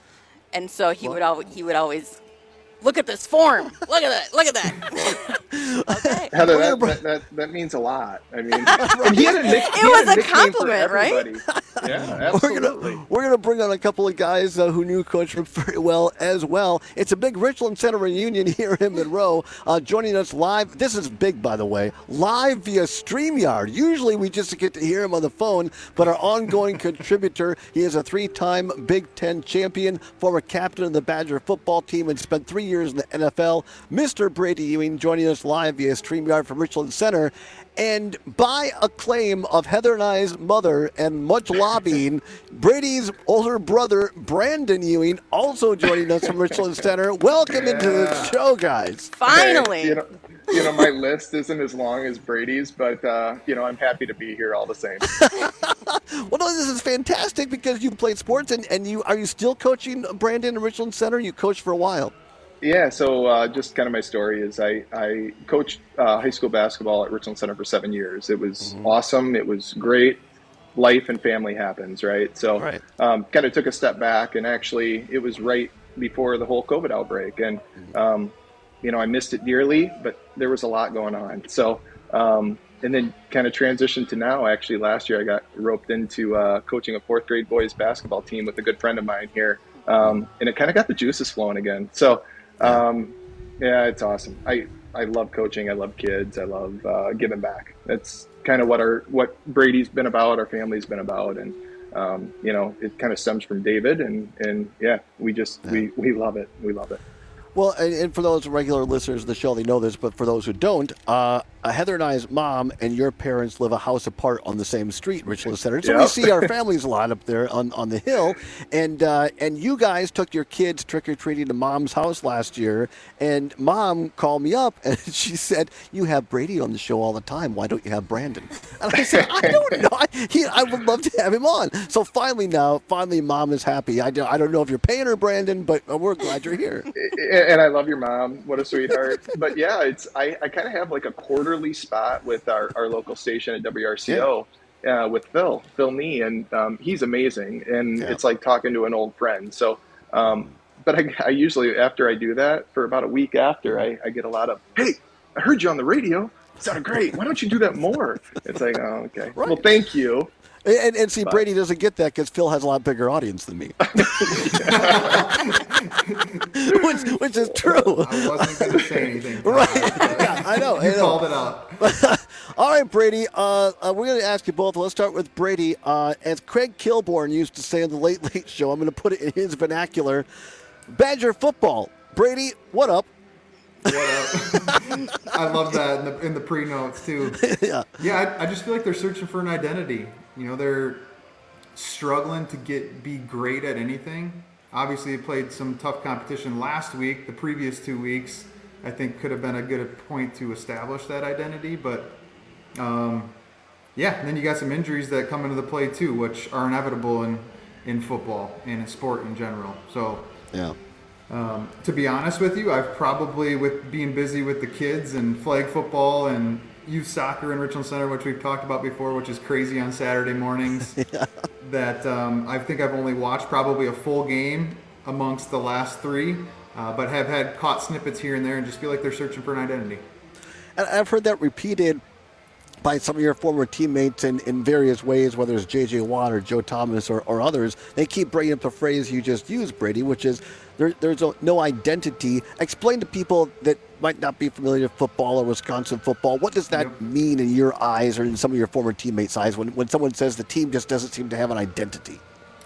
and so he would always he would always. Look at this form. Look at that. Look at that. Okay. Heather, that, that, that, that means a lot. I mean, and he had a nick, it he was had a, a compliment, right? Yeah, We're absolutely. gonna, we're gonna bring on a couple of guys uh, who knew Coach Rip very well as well. It's a big Richland Center reunion here in Monroe. Uh, joining us live. This is big, by the way. Live via StreamYard. Usually we just get to hear him on the phone, but our ongoing contributor. He is a three-time Big Ten champion, former captain of the Badger football team, and spent three years in the N F L. Mister Brady Ewing joining us live via StreamYard from Richland Center. And by acclaim of Heather and I's mother and much lobbying, Brady's older brother, Brandon Ewing, also joining us from Richland Center. Welcome yeah. into the show, guys. Finally. Hey, you know, you know, my list isn't as long as Brady's, but, uh, you know, I'm happy to be here all the same. Well, no, this is fantastic because you played sports, and, and you are you still coaching, Brandon, in Richland Center? You coached for a while. Yeah, so uh, just kind of my story is I, I coached uh, high school basketball at Richland Center for seven years. It was mm-hmm. awesome. It was great. Life and family happens, right? So right. Um, kind of took a step back, and actually it was right before the whole COVID outbreak. And, um, you know, I missed it dearly, but there was a lot going on. So, um, and then kind of transitioned to now. Actually, last year I got roped into uh, coaching a fourth grade boys basketball team with a good friend of mine here. Um, and it kind of got the juices flowing again. So, Um, yeah, it's awesome. I, I love coaching. I love kids. I love uh, giving back. That's kind of what our what Brady's been about. Our family's been about, and um, you know, it kind of stems from David. And, and yeah, we just yeah. we, we love it. We love it. Well, and, and for those regular listeners of the show, they know this, but for those who don't, uh, Heather and I's mom and your parents live a house apart on the same street, Richland Center. So yep. we see our families a lot up there on, on the hill. And uh, and you guys took your kids trick-or-treating to Mom's house last year, and Mom called me up, and she said, you have Brady on the show all the time. Why don't you have Brandon? And I said, I don't know. I, he, I would love to have him on. So finally now, finally Mom is happy. I don't, I don't know if you're paying her, Brandon, but we're glad you're here. And I love your mom. What a sweetheart. But yeah, it's I, I kind of have like a quarterly spot with our, our local station at W R C O yeah. uh, with Phil, Phil Nee, and um, he's amazing. And yeah. it's like talking to an old friend. So, um, but I, I usually, after I do that, for about a week after, I, I get a lot of, hey, I heard you on the radio. It sounded great. Why don't you do that more? It's like, oh, okay. Right. Well, thank you. And, and see, but. Brady doesn't get that because Phil has a lot bigger audience than me. which, which is true. I wasn't going to say anything. Right. Yeah, I know. You I know. called it out. All right, Brady. Uh, uh, we're going to ask you both. Let's start with Brady. Uh, as Craig Kilborn used to say on the Late Late Show, I'm going to put it in his vernacular, Badger football. Brady, what up? What up? I love that in the, in the pre-notes, too. yeah. Yeah, I, I just feel like they're searching for an identity. You know, they're struggling to get be great at anything. Obviously, they played some tough competition last week. The previous two weeks, I think, could have been a good point to establish that identity. But, um, yeah, and then you got some injuries that come into the play, too, which are inevitable in, in football and in sport in general. So, yeah. Um, to be honest with you, I've probably, with being busy with the kids and flag football and youth soccer in Richland Center, which we've talked about before, which is crazy on Saturday mornings, yeah. that um, I think I've only watched probably a full game amongst the last three. uh, but have had caught snippets here and there and just feel like they're searching for an identity. And I've heard that repeated by some of your former teammates in, in various ways, whether it's J J. Watt or Joe Thomas or, or others. They keep bringing up the phrase you just used, Brady, which is there, there's a, no identity. Explain to people that might not be familiar with football or Wisconsin football, what does that yep. mean in your eyes or in some of your former teammates' eyes when, when someone says the team just doesn't seem to have an identity?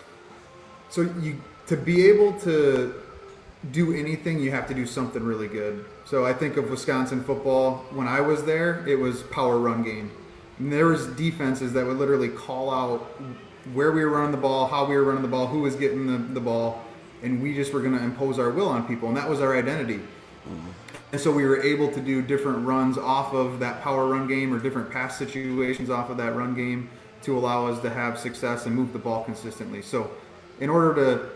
So you to be able to do anything, you have to do something really good. So I think of Wisconsin football. When I was there, it was power run game. And there was defenses that would literally call out where we were running the ball, how we were running the ball, who was getting the, the ball, and we just were going to impose our will on people, and that was our identity. Mm-hmm. And so we were able to do different runs off of that power run game or different pass situations off of that run game to allow us to have success and move the ball consistently. So in order to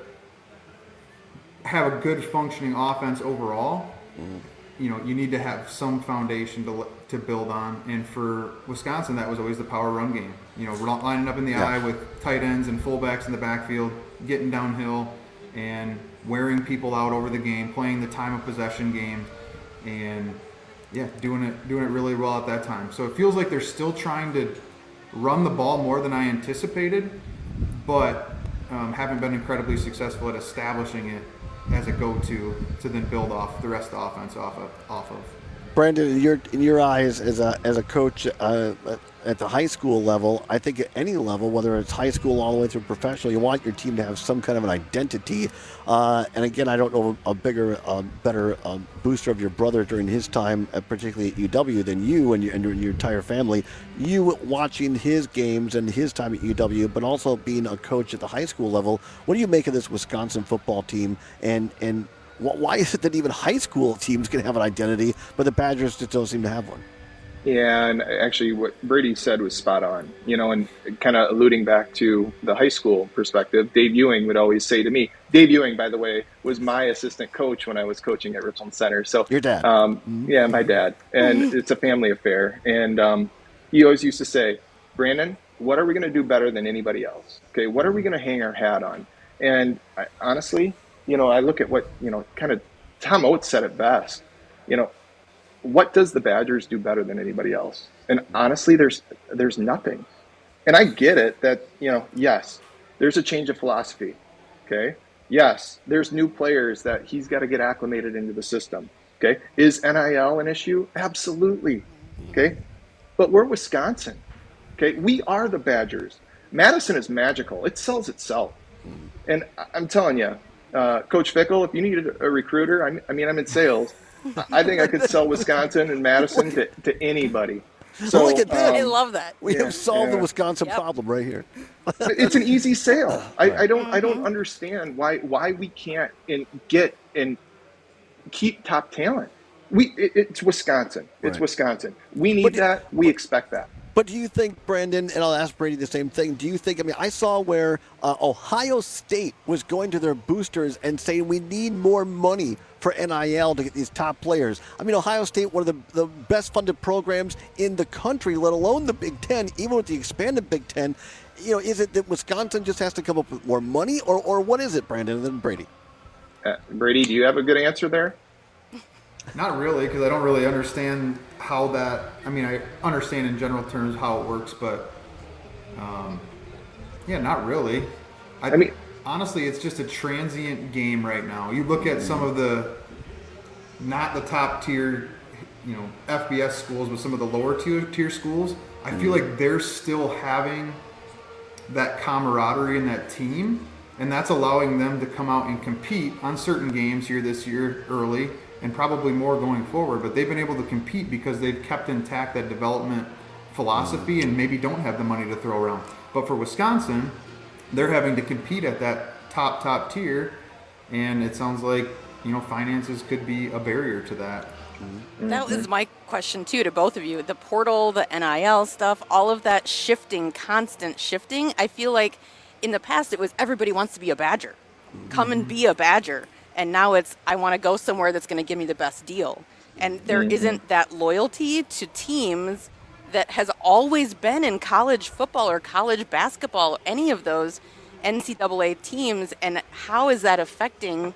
have a good functioning offense overall, mm-hmm. you know, you need to have some foundation to to build on. And for Wisconsin, that was always the power run game. You know, we're lining up in the yeah. eye with tight ends and fullbacks in the backfield, getting downhill and wearing people out over the game, playing the time of possession game, and yeah, doing it doing it really well at that time. So it feels like they're still trying to run the ball more than I anticipated, but um, haven't been incredibly successful at establishing it as a go-to to then build off the rest of the offense off of. Off of. Brandon, in your in your eyes as a as a coach uh, at the high school level, I think at any level, whether it's high school all the way through professional, you want your team to have some kind of an identity. Uh, and again, I don't know a bigger, uh, better uh, booster of your brother during his time, uh, particularly at U W, than you and your, and your, your entire family. You watching his games and his time at U W, but also being a coach at the high school level. What do you make of this Wisconsin football team? And and why is it that even high school teams can have an identity, but the Badgers just don't seem to have one? Yeah, and actually what Brady said was spot on, you know, and kind of alluding back to the high school perspective, Dave Ewing would always say to me, Dave Ewing, by the way, was my assistant coach when I was coaching at Richland Center. So your dad? Um, mm-hmm. Yeah, my dad. And mm-hmm. it's a family affair. And um, he always used to say, Brandon, what are we going to do better than anybody else? Okay, what are we going to hang our hat on? And I, honestly, you know, I look at what, you know, kind of Tom Oates said it best, you know, what does the Badgers do better than anybody else? And honestly, there's there's nothing. And I get it that, you know, yes, there's a change of philosophy, okay? Yes, there's new players that he's got to get acclimated into the system, okay? Is N I L an issue? Absolutely, okay? But we're Wisconsin, okay? We are the Badgers. Madison is magical. It sells itself. And I'm telling you, uh, Coach Fickle, if you need a recruiter, I, I mean, I'm in sales. I think I could sell Wisconsin and Madison to, to anybody. So, look at that. Um, I love that. We yeah, have solved yeah. the Wisconsin Yep. problem right here. It's an easy sale. I, I don't I don't understand why why we can't in, get and keep top talent. We it, it's Wisconsin. It's Right. Wisconsin. We need But- that. We expect that. But do you think, Brandon, and I'll ask Brady the same thing, do you think, I mean, I saw where uh, Ohio State was going to their boosters and saying we need more money for N I L to get these top players. I mean, Ohio State, one of the, the best funded programs in the country, let alone the Big Ten, even with the expanded Big Ten. You know, is it that Wisconsin just has to come up with more money, or, or what is it, Brandon, and then Brady? Uh, Brady, do you have a good answer there? Not really, because I don't really understand how that. I mean, I understand in general terms how it works, but um, yeah, not really. I, I mean, honestly, it's just a transient game right now. You look at some of the not the top tier, you know, F B S schools, but some of the lower tier tier schools. I feel like they're still having that camaraderie in that team, and that's allowing them to come out and compete on certain games here this year early. And probably more going forward, but they've been able to compete because they've kept intact that development philosophy and maybe don't have the money to throw around. But for Wisconsin, they're having to compete at that top, top tier, and it sounds like, you know, finances could be a barrier to that. That was my question, too, to both of you. The portal, the N I L stuff, all of that shifting, constant shifting. I feel like in the past it was everybody wants to be a Badger. Come and be a Badger. And now it's, I want to go somewhere that's going to give me the best deal. And there mm-hmm. isn't that loyalty to teams that has always been in college football or college basketball, any of those N C double A teams. And how is that affecting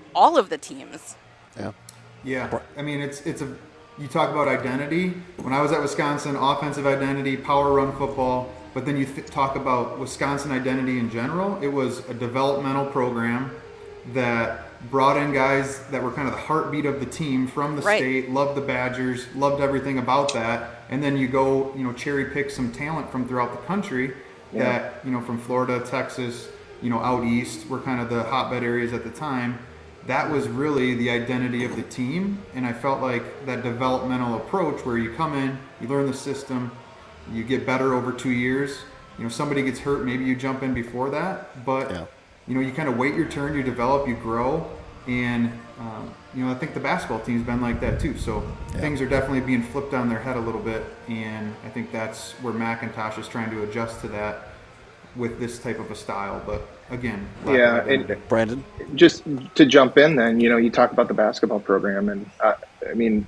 all of the teams. Yeah. Yeah. I mean, it's it's a you talk about identity. When I was at Wisconsin, offensive identity, power run football. But then you th- talk about Wisconsin identity in general. It was a developmental program that brought in guys that were kind of the heartbeat of the team from the right. state, loved the Badgers, loved everything about that. And then you go, you know, cherry pick some talent from throughout the country yeah. that, you know, from Florida, Texas, you know, out east were kind of the hotbed areas at the time. That was really the identity of the team. And I felt like that developmental approach where you come in, you learn the system, you get better over two years. You know, somebody gets hurt, maybe you jump in before that. But, yeah. you know, you kind of wait your turn, you develop, you grow. And, um, you know, I think the basketball team's been like that too. So yeah. things are definitely being flipped on their head a little bit. And I think that's where McIntosh is trying to adjust to that with this type of a style. But again, yeah, and Brandon, just to jump in then, you know, you talk about the basketball program, and uh, I mean,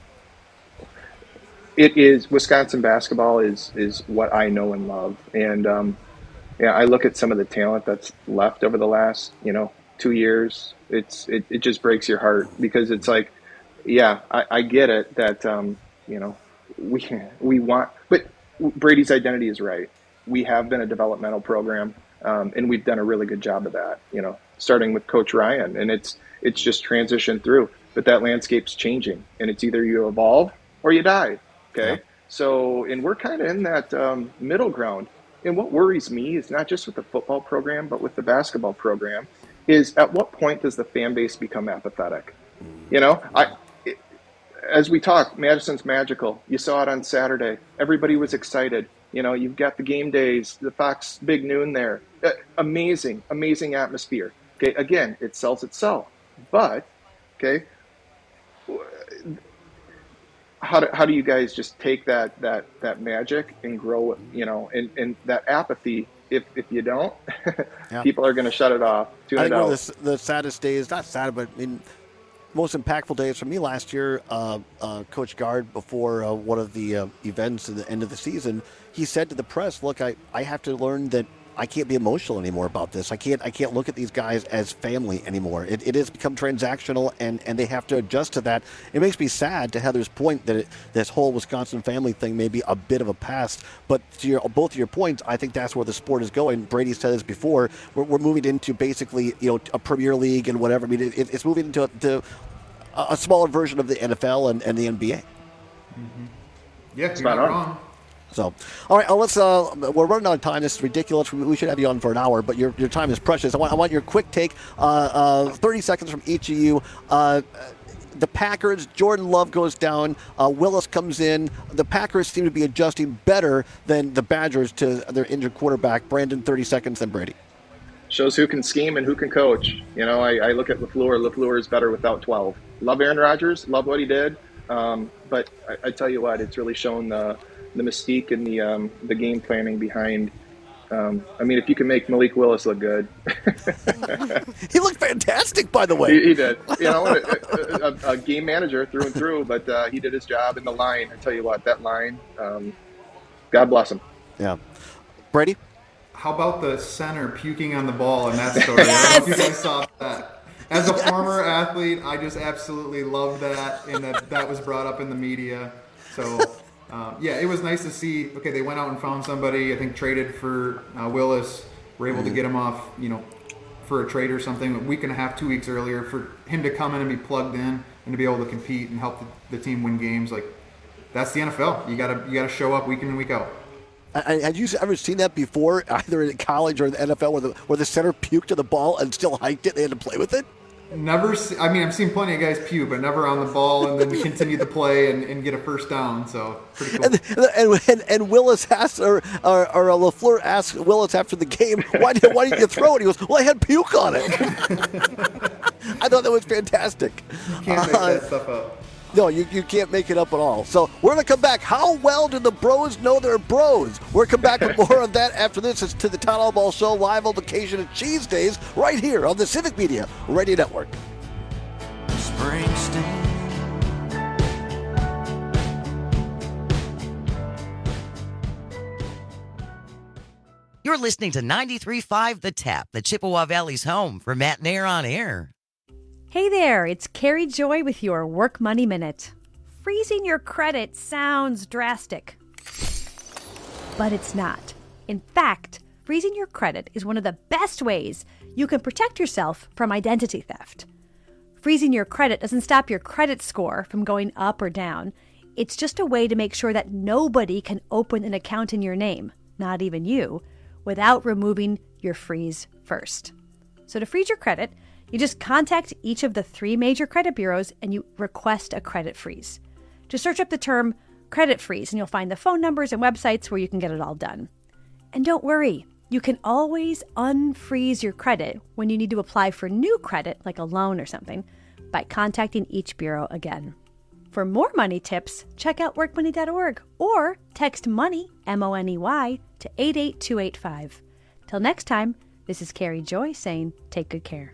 it is Wisconsin basketball is is what I know and love, and um, yeah, I look at some of the talent that's left over the last, you know, two years. It's it, it just breaks your heart, because it's like, yeah, I, I get it that um, you know, we we want, but Brady's identity is right. We have been a developmental program, um, and we've done a really good job of that. You know, starting with Coach Ryan, and it's it's just transitioned through. But that landscape's changing, and it's either you evolve or you die. Okay, yeah. So and we're kind of in that um, middle ground. And what worries me is not just with the football program, but with the basketball program, is at what point does the fan base become apathetic? You know, I. It, as we talk, Madison's magical. You saw it on Saturday. Everybody was excited. You know, you've got the game days, the Fox Big Noon there. Uh, amazing, amazing atmosphere. Okay, again, it sells itself. But, okay, how do, how do you guys just take that that that magic and grow it, you know, and, and that apathy? If if you don't, yeah. people are going to shut it off, tune I it think out. one of the, the saddest days, not sad, but I mean, most impactful days for me last year, uh, uh, Coach Gard, before uh, one of the uh, events at the end of the season, he said to the press, look, I, I have to learn that I can't be emotional anymore about this. I can't I can't look at these guys as family anymore. It, it has become transactional, and, and they have to adjust to that. It makes me sad, to Heather's point, that it, this whole Wisconsin family thing may be a bit of a past. But to your, both of your points, I think that's where the sport is going. Brady said this before. We're, we're moving into basically, you know, a Premier League and whatever. I mean, it, it's moving into a, to a smaller version of the N F L and, and the N B A. Mm-hmm. Yeah, you're not wrong. So, all right, uh, let's. Uh, we're running out of time. This is ridiculous. We, we should have you on for an hour, but your your time is precious. I want I want your quick take. Uh, uh, Thirty seconds from each of you. Uh, the Packers. Jordan Love goes down. Uh, Willis comes in. The Packers seem to be adjusting better than the Badgers to their injured quarterback. Brandon, thirty seconds. Then Brady. Shows who can scheme and who can coach. You know, I, I look at LaFleur. LaFleur is better without twelve. Love Aaron Rodgers. Love what he did. Um, but I, I tell you what, it's really shown the. the mystique and the um, the game planning behind. Um, I mean, if you can make Malik Willis look good. He looked fantastic, by the way. He, he did. You know, a, a, a game manager through and through, but uh, he did his job in the line. I tell you what, that line, um, God bless him. Yeah. Brady? How about the center puking on the ball in that story? Yes! I don't know if you guys saw that. As a yes! former athlete, I just absolutely love that, and that that was brought up in the media. So... Um, yeah, it was nice to see. Okay, they went out and found somebody. I think traded for uh, Willis. Were able mm-hmm. to get him off, you know, for a trade or something a week and a half, two weeks earlier. For him to come in and be plugged in and to be able to compete and help the, the team win games, like that's the N F L. You gotta you gotta show up week in and week out. Had you ever seen that before, either in college or in the N F L, where the where the center puked to the ball and still hiked it? They had to play with it. Never. See, I mean, I've seen plenty of guys puke, but never on the ball, and then continue to play and, and get a first down. So pretty cool. And and, and, and Willis asked, or or, or LaFleur asked Willis after the game, why did why didn't you throw it? He goes, well, I had puke on it. I thought that was fantastic. You can't make uh, that stuff up. No, you, you can't make it up at all. So we're going to come back. How well do the bros know they're bros? We're going to come back with more of that after this. It's to the Town Hall Ball Show, live on location at Cheese Days, right here on the Civic Media Radio Network. Springsteen. You're listening to ninety-three point five The Tap, the Chippewa Valley's home for Matt Nair on Air. Hey there, it's Carrie Joy with your Work Money Minute. Freezing your credit sounds drastic, but it's not. In fact, freezing your credit is one of the best ways you can protect yourself from identity theft. Freezing your credit doesn't stop your credit score from going up or down. It's just a way to make sure that nobody can open an account in your name, not even you, without removing your freeze first. So to freeze your credit, you just contact each of the three major credit bureaus and you request a credit freeze. Just search up the term credit freeze and you'll find the phone numbers and websites where you can get it all done. And don't worry, you can always unfreeze your credit when you need to apply for new credit, like a loan or something, by contacting each bureau again. For more money tips, check out work money dot org or text MONEY, M O N E Y, to eight eight two eight five. Till next time, this is Carrie Joy saying take good care.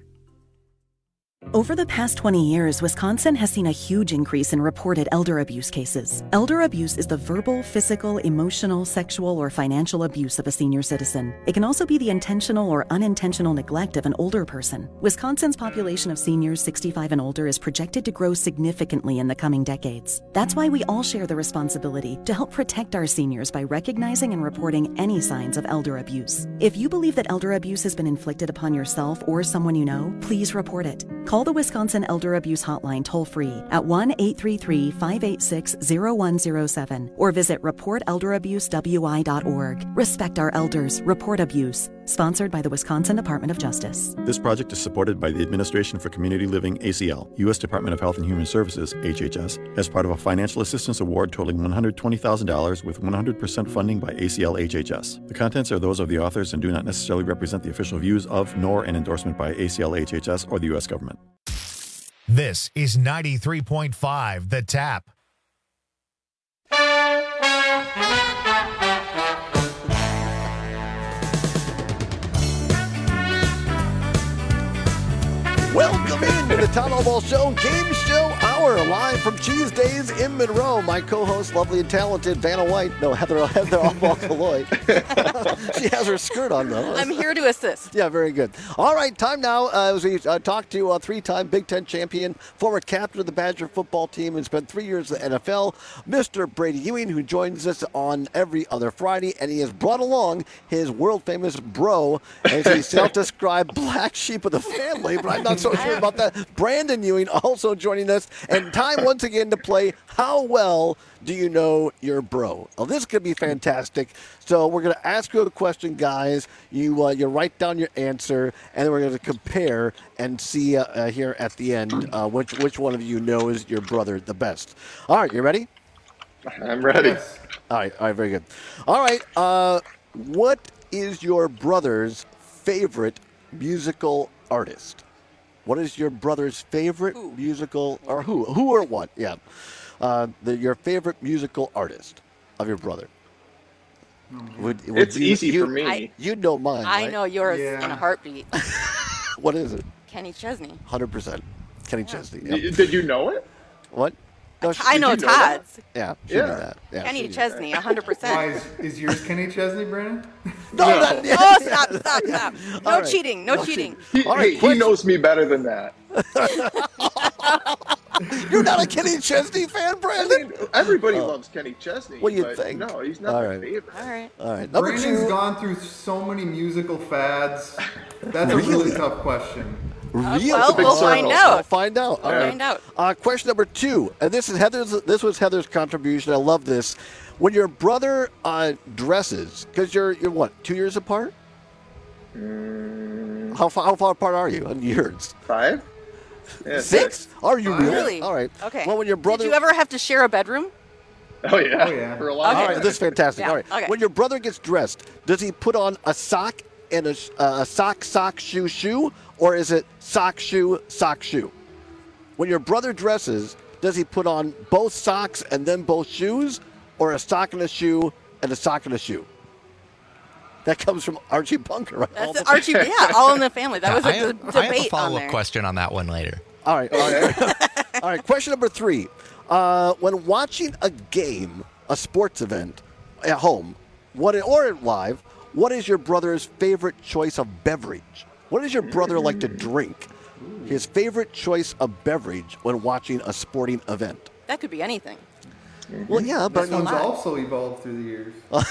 Over the past twenty years, Wisconsin has seen a huge increase in reported elder abuse cases. Elder abuse is the verbal, physical, emotional, sexual, or financial abuse of a senior citizen. It can also be the intentional or unintentional neglect of an older person. Wisconsin's population of seniors sixty-five and older is projected to grow significantly in the coming decades. That's why we all share the responsibility to help protect our seniors by recognizing and reporting any signs of elder abuse. If you believe that elder abuse has been inflicted upon yourself or someone you know, please report it. Call the Wisconsin Elder Abuse Hotline toll-free at one eight three three, five eight six, zero one zero seven or visit report elder abuse w i dot org. Respect our elders. Report abuse. Sponsored by the Wisconsin Department of Justice. This project is supported by the Administration for Community Living, A C L, U S Department of Health and Human Services, H H S, as part of a financial assistance award totaling one hundred twenty thousand dollars with one hundred percent funding by A C L H H S. The contents are those of the authors and do not necessarily represent the official views of nor an endorsement by A C L H H S or the U S government. This is ninety-three point five The Tap. Welcome in to the Town Hall Ball Show Game Show Hour, live from Cheese Days in Monroe. My co-host, lovely and talented Vanna White. No, Heather Heather Alcaloy. She has her skirt on, though. I'm here to assist. Yeah, very good. All right, time now uh, as we uh, talk to a three-time Big Ten champion, former captain of the Badger football team, and spent three years in the N F L, Mister Brady Ewing, who joins us on every other Friday, and he has brought along his world-famous bro, as he self-described black sheep of the family, but I'm not so sure about that. Brandon Ewing also joining us, and time once again to play How Well Do You Know Your Bro? Well, this could be fantastic. So we're going to ask you a question, guys. You uh, you write down your answer, and then we're going to compare and see uh, uh, here at the end uh, which which one of you knows your brother the best. All right, you ready? I'm ready. Yes. All right, all right, very good. All right, uh, what is your brother's favorite musical artist? What is your brother's favorite who? musical, or who, who or what? Yeah, uh, the, your favorite musical artist of your brother. Would, would it's you, easy you, for me. I, you know mine. I right? know yours Yeah. in a heartbeat. What is it? Kenny Chesney. one hundred percent. Kenny Yeah. Chesney. Y- Yep. Did you know it? What? No, she- I know Did you know that? Todd's. Yeah, she Yeah. knew that. Yeah, Kenny she knew Chesney, one hundred Why, percent. is, is yours Kenny Chesney, Brandon? No, No. not yet. Oh, stop, stop, stop. No All right. cheating, no, No cheating. He, All right, hey, he question- knows me better than that. You're not a Kenny Chesney fan, I Brandon? mean, everybody Oh. loves Kenny Chesney. Well, you'd but think. No, he's not All my right. favorite. All right. All right, number Brandon's two. gone through so many musical fads. That's a Really? really tough question. Really? well, big we'll circle. find out. We'll find out. All We'll right. find out. Uh, question number two, and this is Heather's. This was Heather's contribution. I love this. When your brother uh, dresses, because you're you're what, two years apart? Mm, How far how far apart are you in years? five? Yeah, Six? Are you really? Really? All right. Okay. Well, when your brother. Did you ever have to share a bedroom? Oh yeah. Oh, yeah. For a lot. Okay. All right, this is fantastic. Yeah, All right. okay. When your brother gets dressed, does he put on a sock and a, uh, a sock, sock, shoe, shoe, or is it sock, shoe, sock, shoe? When your brother dresses, does he put on both socks and then both shoes, or a sock and a shoe and a sock and a shoe? That comes from Archie Bunker, right? All That's the- Archie. Yeah, all in the family. That was a I, d- have, debate I have a on follow-up there. question on that one later. All right. All right. All right. Question number three. Uh, when watching a game, a sports event at home, what or live, what is your brother's favorite choice of beverage? What does your brother like to drink His favorite choice of beverage when watching a sporting event. That could be anything. Well, yeah, but This one's also evolved through the years.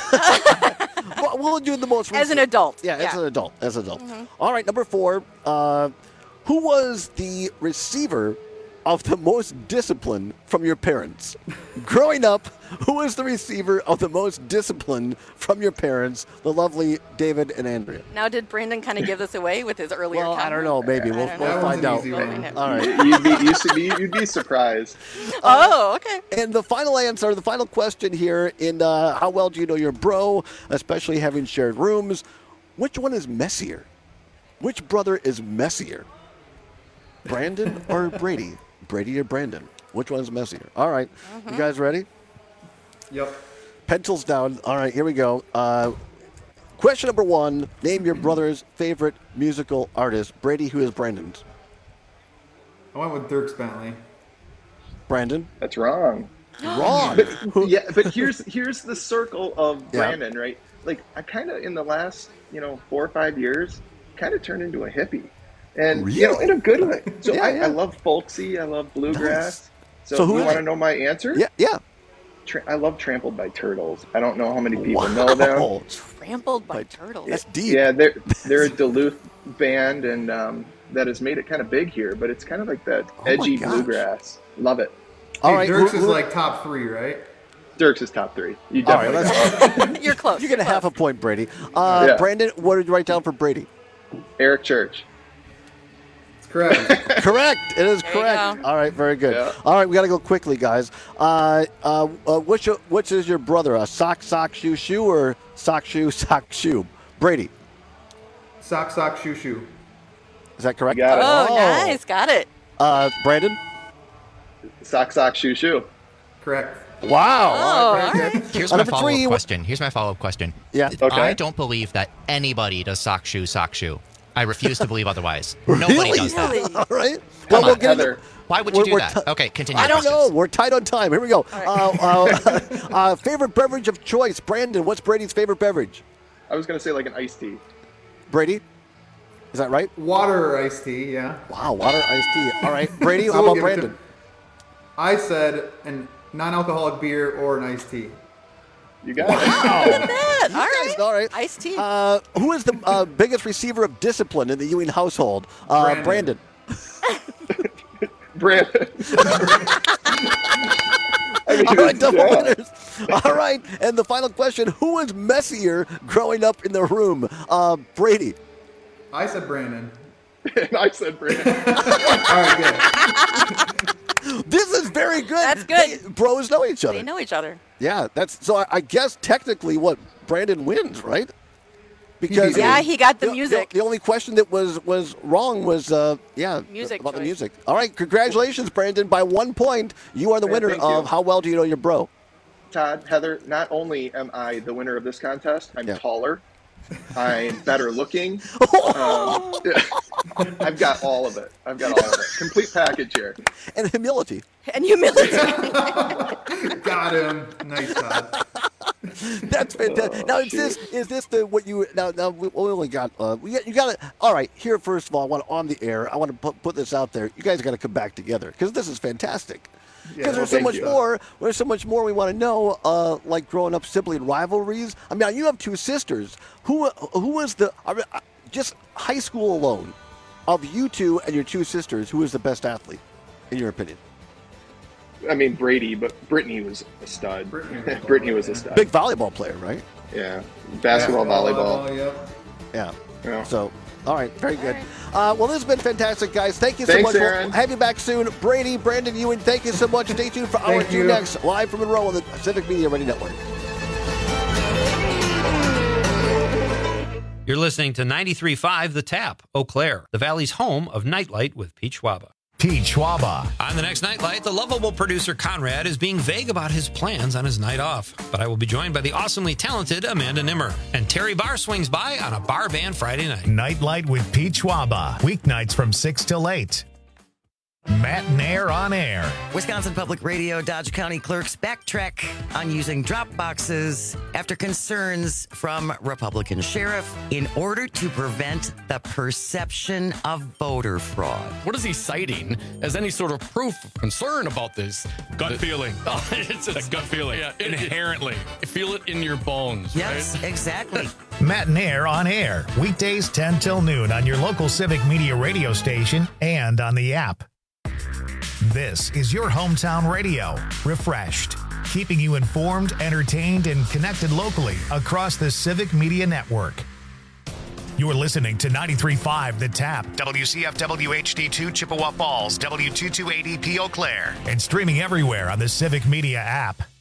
well, we'll do the most As recent. an adult. Yeah, Yeah. as an adult. As an adult. Mhm. All right, number four. Uh, who was the receiver of the most discipline from your parents? Growing up, who was the receiver of the most discipline from your parents? The lovely David and Andrea. Now, did Brandon kind of give this away with his earlier Well, I comment? don't know. Maybe. We'll, don't we'll know. find out. We'll find out. All right. You'd be, you'd be, you'd be surprised. Oh, okay. And the final answer, the final question here in uh, how well do you know your bro, especially having shared rooms, which one is messier? Which brother is messier? Brandon or Brady? Brady or Brandon? Which one is messier? All right. You guys ready? Yep. Pencils down. All right, here we go. Uh, question number one. Name your brother's favorite musical artist. Brady, who is Brandon's? I went with Dierks Bentley. Brandon? That's wrong. Wrong. But, yeah, but here's here's the circle of Yeah. Brandon, right? Like I kind of in the last you know four or five years, kind of turned into a hippie, and you know in a good way. So Yeah, I, yeah. I love folksy, I love bluegrass. So, So who you is want it? to know my answer? Yeah, yeah. Tra- I love Trampled by Turtles. I don't know how many people know them. Trampled by turtles. That's deep. Yeah, they're they're a Duluth band, and um, that has made it kind of big here. But it's kind of like that Oh my edgy gosh. bluegrass. Love it. Hey, All right, Dirks we're- is we're- like top three, right? Dirks is top three. You All right, definitely let's, You're close. you get a half a point, Brady. Uh, Yeah. Brandon, what did you write down for Brady? Eric Church. It's correct. Correct. It is There you correct. go. All right, very good. Yeah. All right, we got to go quickly, guys. Uh, uh, uh, which which is your brother? A sock, sock, shoe, shoe, or sock, shoe, sock, shoe? Brady, Sock, sock, shoe, shoe. is that correct? You got it. Oh, nice. Got it. Uh, Brandon. Sock, sock, shoe, shoe. Correct. Wow. Oh, all right. Here's Uh, my number follow-up three, wh- question. Here's my follow-up question. Yeah. Okay. I don't believe that anybody does sock shoe, sock shoe. I refuse to believe otherwise. Nobody Really? does that. Really? All right. Come Well, on, we'll get into- Heather. Why would you We're- do we're that? t- Okay, continue. I don't know. questions. We're tight on time. Here we go. Uh, uh, uh, favorite beverage of choice, Brandon. What's Brady's favorite beverage? I was gonna say like an iced tea. Brady, is that right? Water or iced tea, yeah. Wow, water, iced tea. All right, Brady. So how we'll about give it to- Brandon? I said a non-alcoholic beer or an iced tea. You got it. Look at that. All right. All right. Iced tea. Uh, who is the uh, biggest receiver of discipline in the Ewing household? Uh, Brandon. Brandon. Brandon. I mean, All right, double yeah. winners. All right, and the final question: who was messier growing up in the room? Uh, Brady. I said Brandon. And I said Brandon. All right, good. This is very good. That's good. They- bros know each other. They know each other. Yeah, that's so. I, I guess technically, what Brandon wins, right? Because Yeah, he got the music. The, only question that was was wrong was uh, yeah, Music about the choice. music. All right, congratulations, Brandon. By one point, you are the Man, winner thank of you. How Well Do You Know Your Bro? Todd, Heather, not only am I the winner of this contest, I'm Yeah. taller, I'm better looking. Um, I've got all of it. I've got all of it. Complete package here. And humility. And humility. Got him. Nice, Todd. That's fantastic. now, is this is this the what you now? Now we we only got uh, we got, you got to all right. Here, first of all, I want on the air. I want to put, put this out there. You guys got to come back together because this is fantastic. Because Yeah, well, there's so thank much you. more. There's so much more we want to know. Uh, like growing up sibling rivalries. I mean, you have two sisters. Who who was the I mean, uh, just high school alone of you two and your two sisters? Who was the best athlete, in your opinion? I mean, Brady, but Brittany was a stud. Brittany Brittany, was was a stud. Big volleyball player, right? Yeah. Basketball, volleyball. Yep. Yeah. Yeah. So, all right, very good. Uh, well, this has been fantastic, guys. Thank you so Thanks, much. Aaron. We'll have you back soon. Brady, Brandon, Ewing, thank you so much. Stay tuned for hour Thank two you. next, live from Monroe on the Civic Media Radio Network. You're listening to ninety-three point five The Tap, Eau Claire, the Valley's home of Nightlight with Pete Schwaba. Pete Schwaba. On the next Nightlight, the lovable producer Conrad is being vague about his plans on his night off. But I will be joined by the awesomely talented Amanda Nimmer. And Terry Barr swings by on a bar band Friday night. Nightlight with Pete Schwaba. Weeknights from six till eight. Matt Nair on air. Wisconsin Public Radio Dodge County clerks backtrack on using drop boxes after concerns from Republican sheriff in order to prevent the perception of voter fraud. What is he citing as any sort of proof of concern about this? Gut the, feeling. Oh, it's, it's a gut feeling. Yeah, it, Inherently. It, feel it in your bones, yes, right? Exactly. Matt Nair on air. Weekdays ten till noon on your local Civic Media radio station and on the app. This is your hometown radio, refreshed, keeping you informed, entertained, and connected locally across the Civic Media Network. You're listening to ninety-three point five The Tap, W C F W H D two Chippewa Falls, W two two eight E P Eau Claire, and streaming everywhere on the Civic Media app.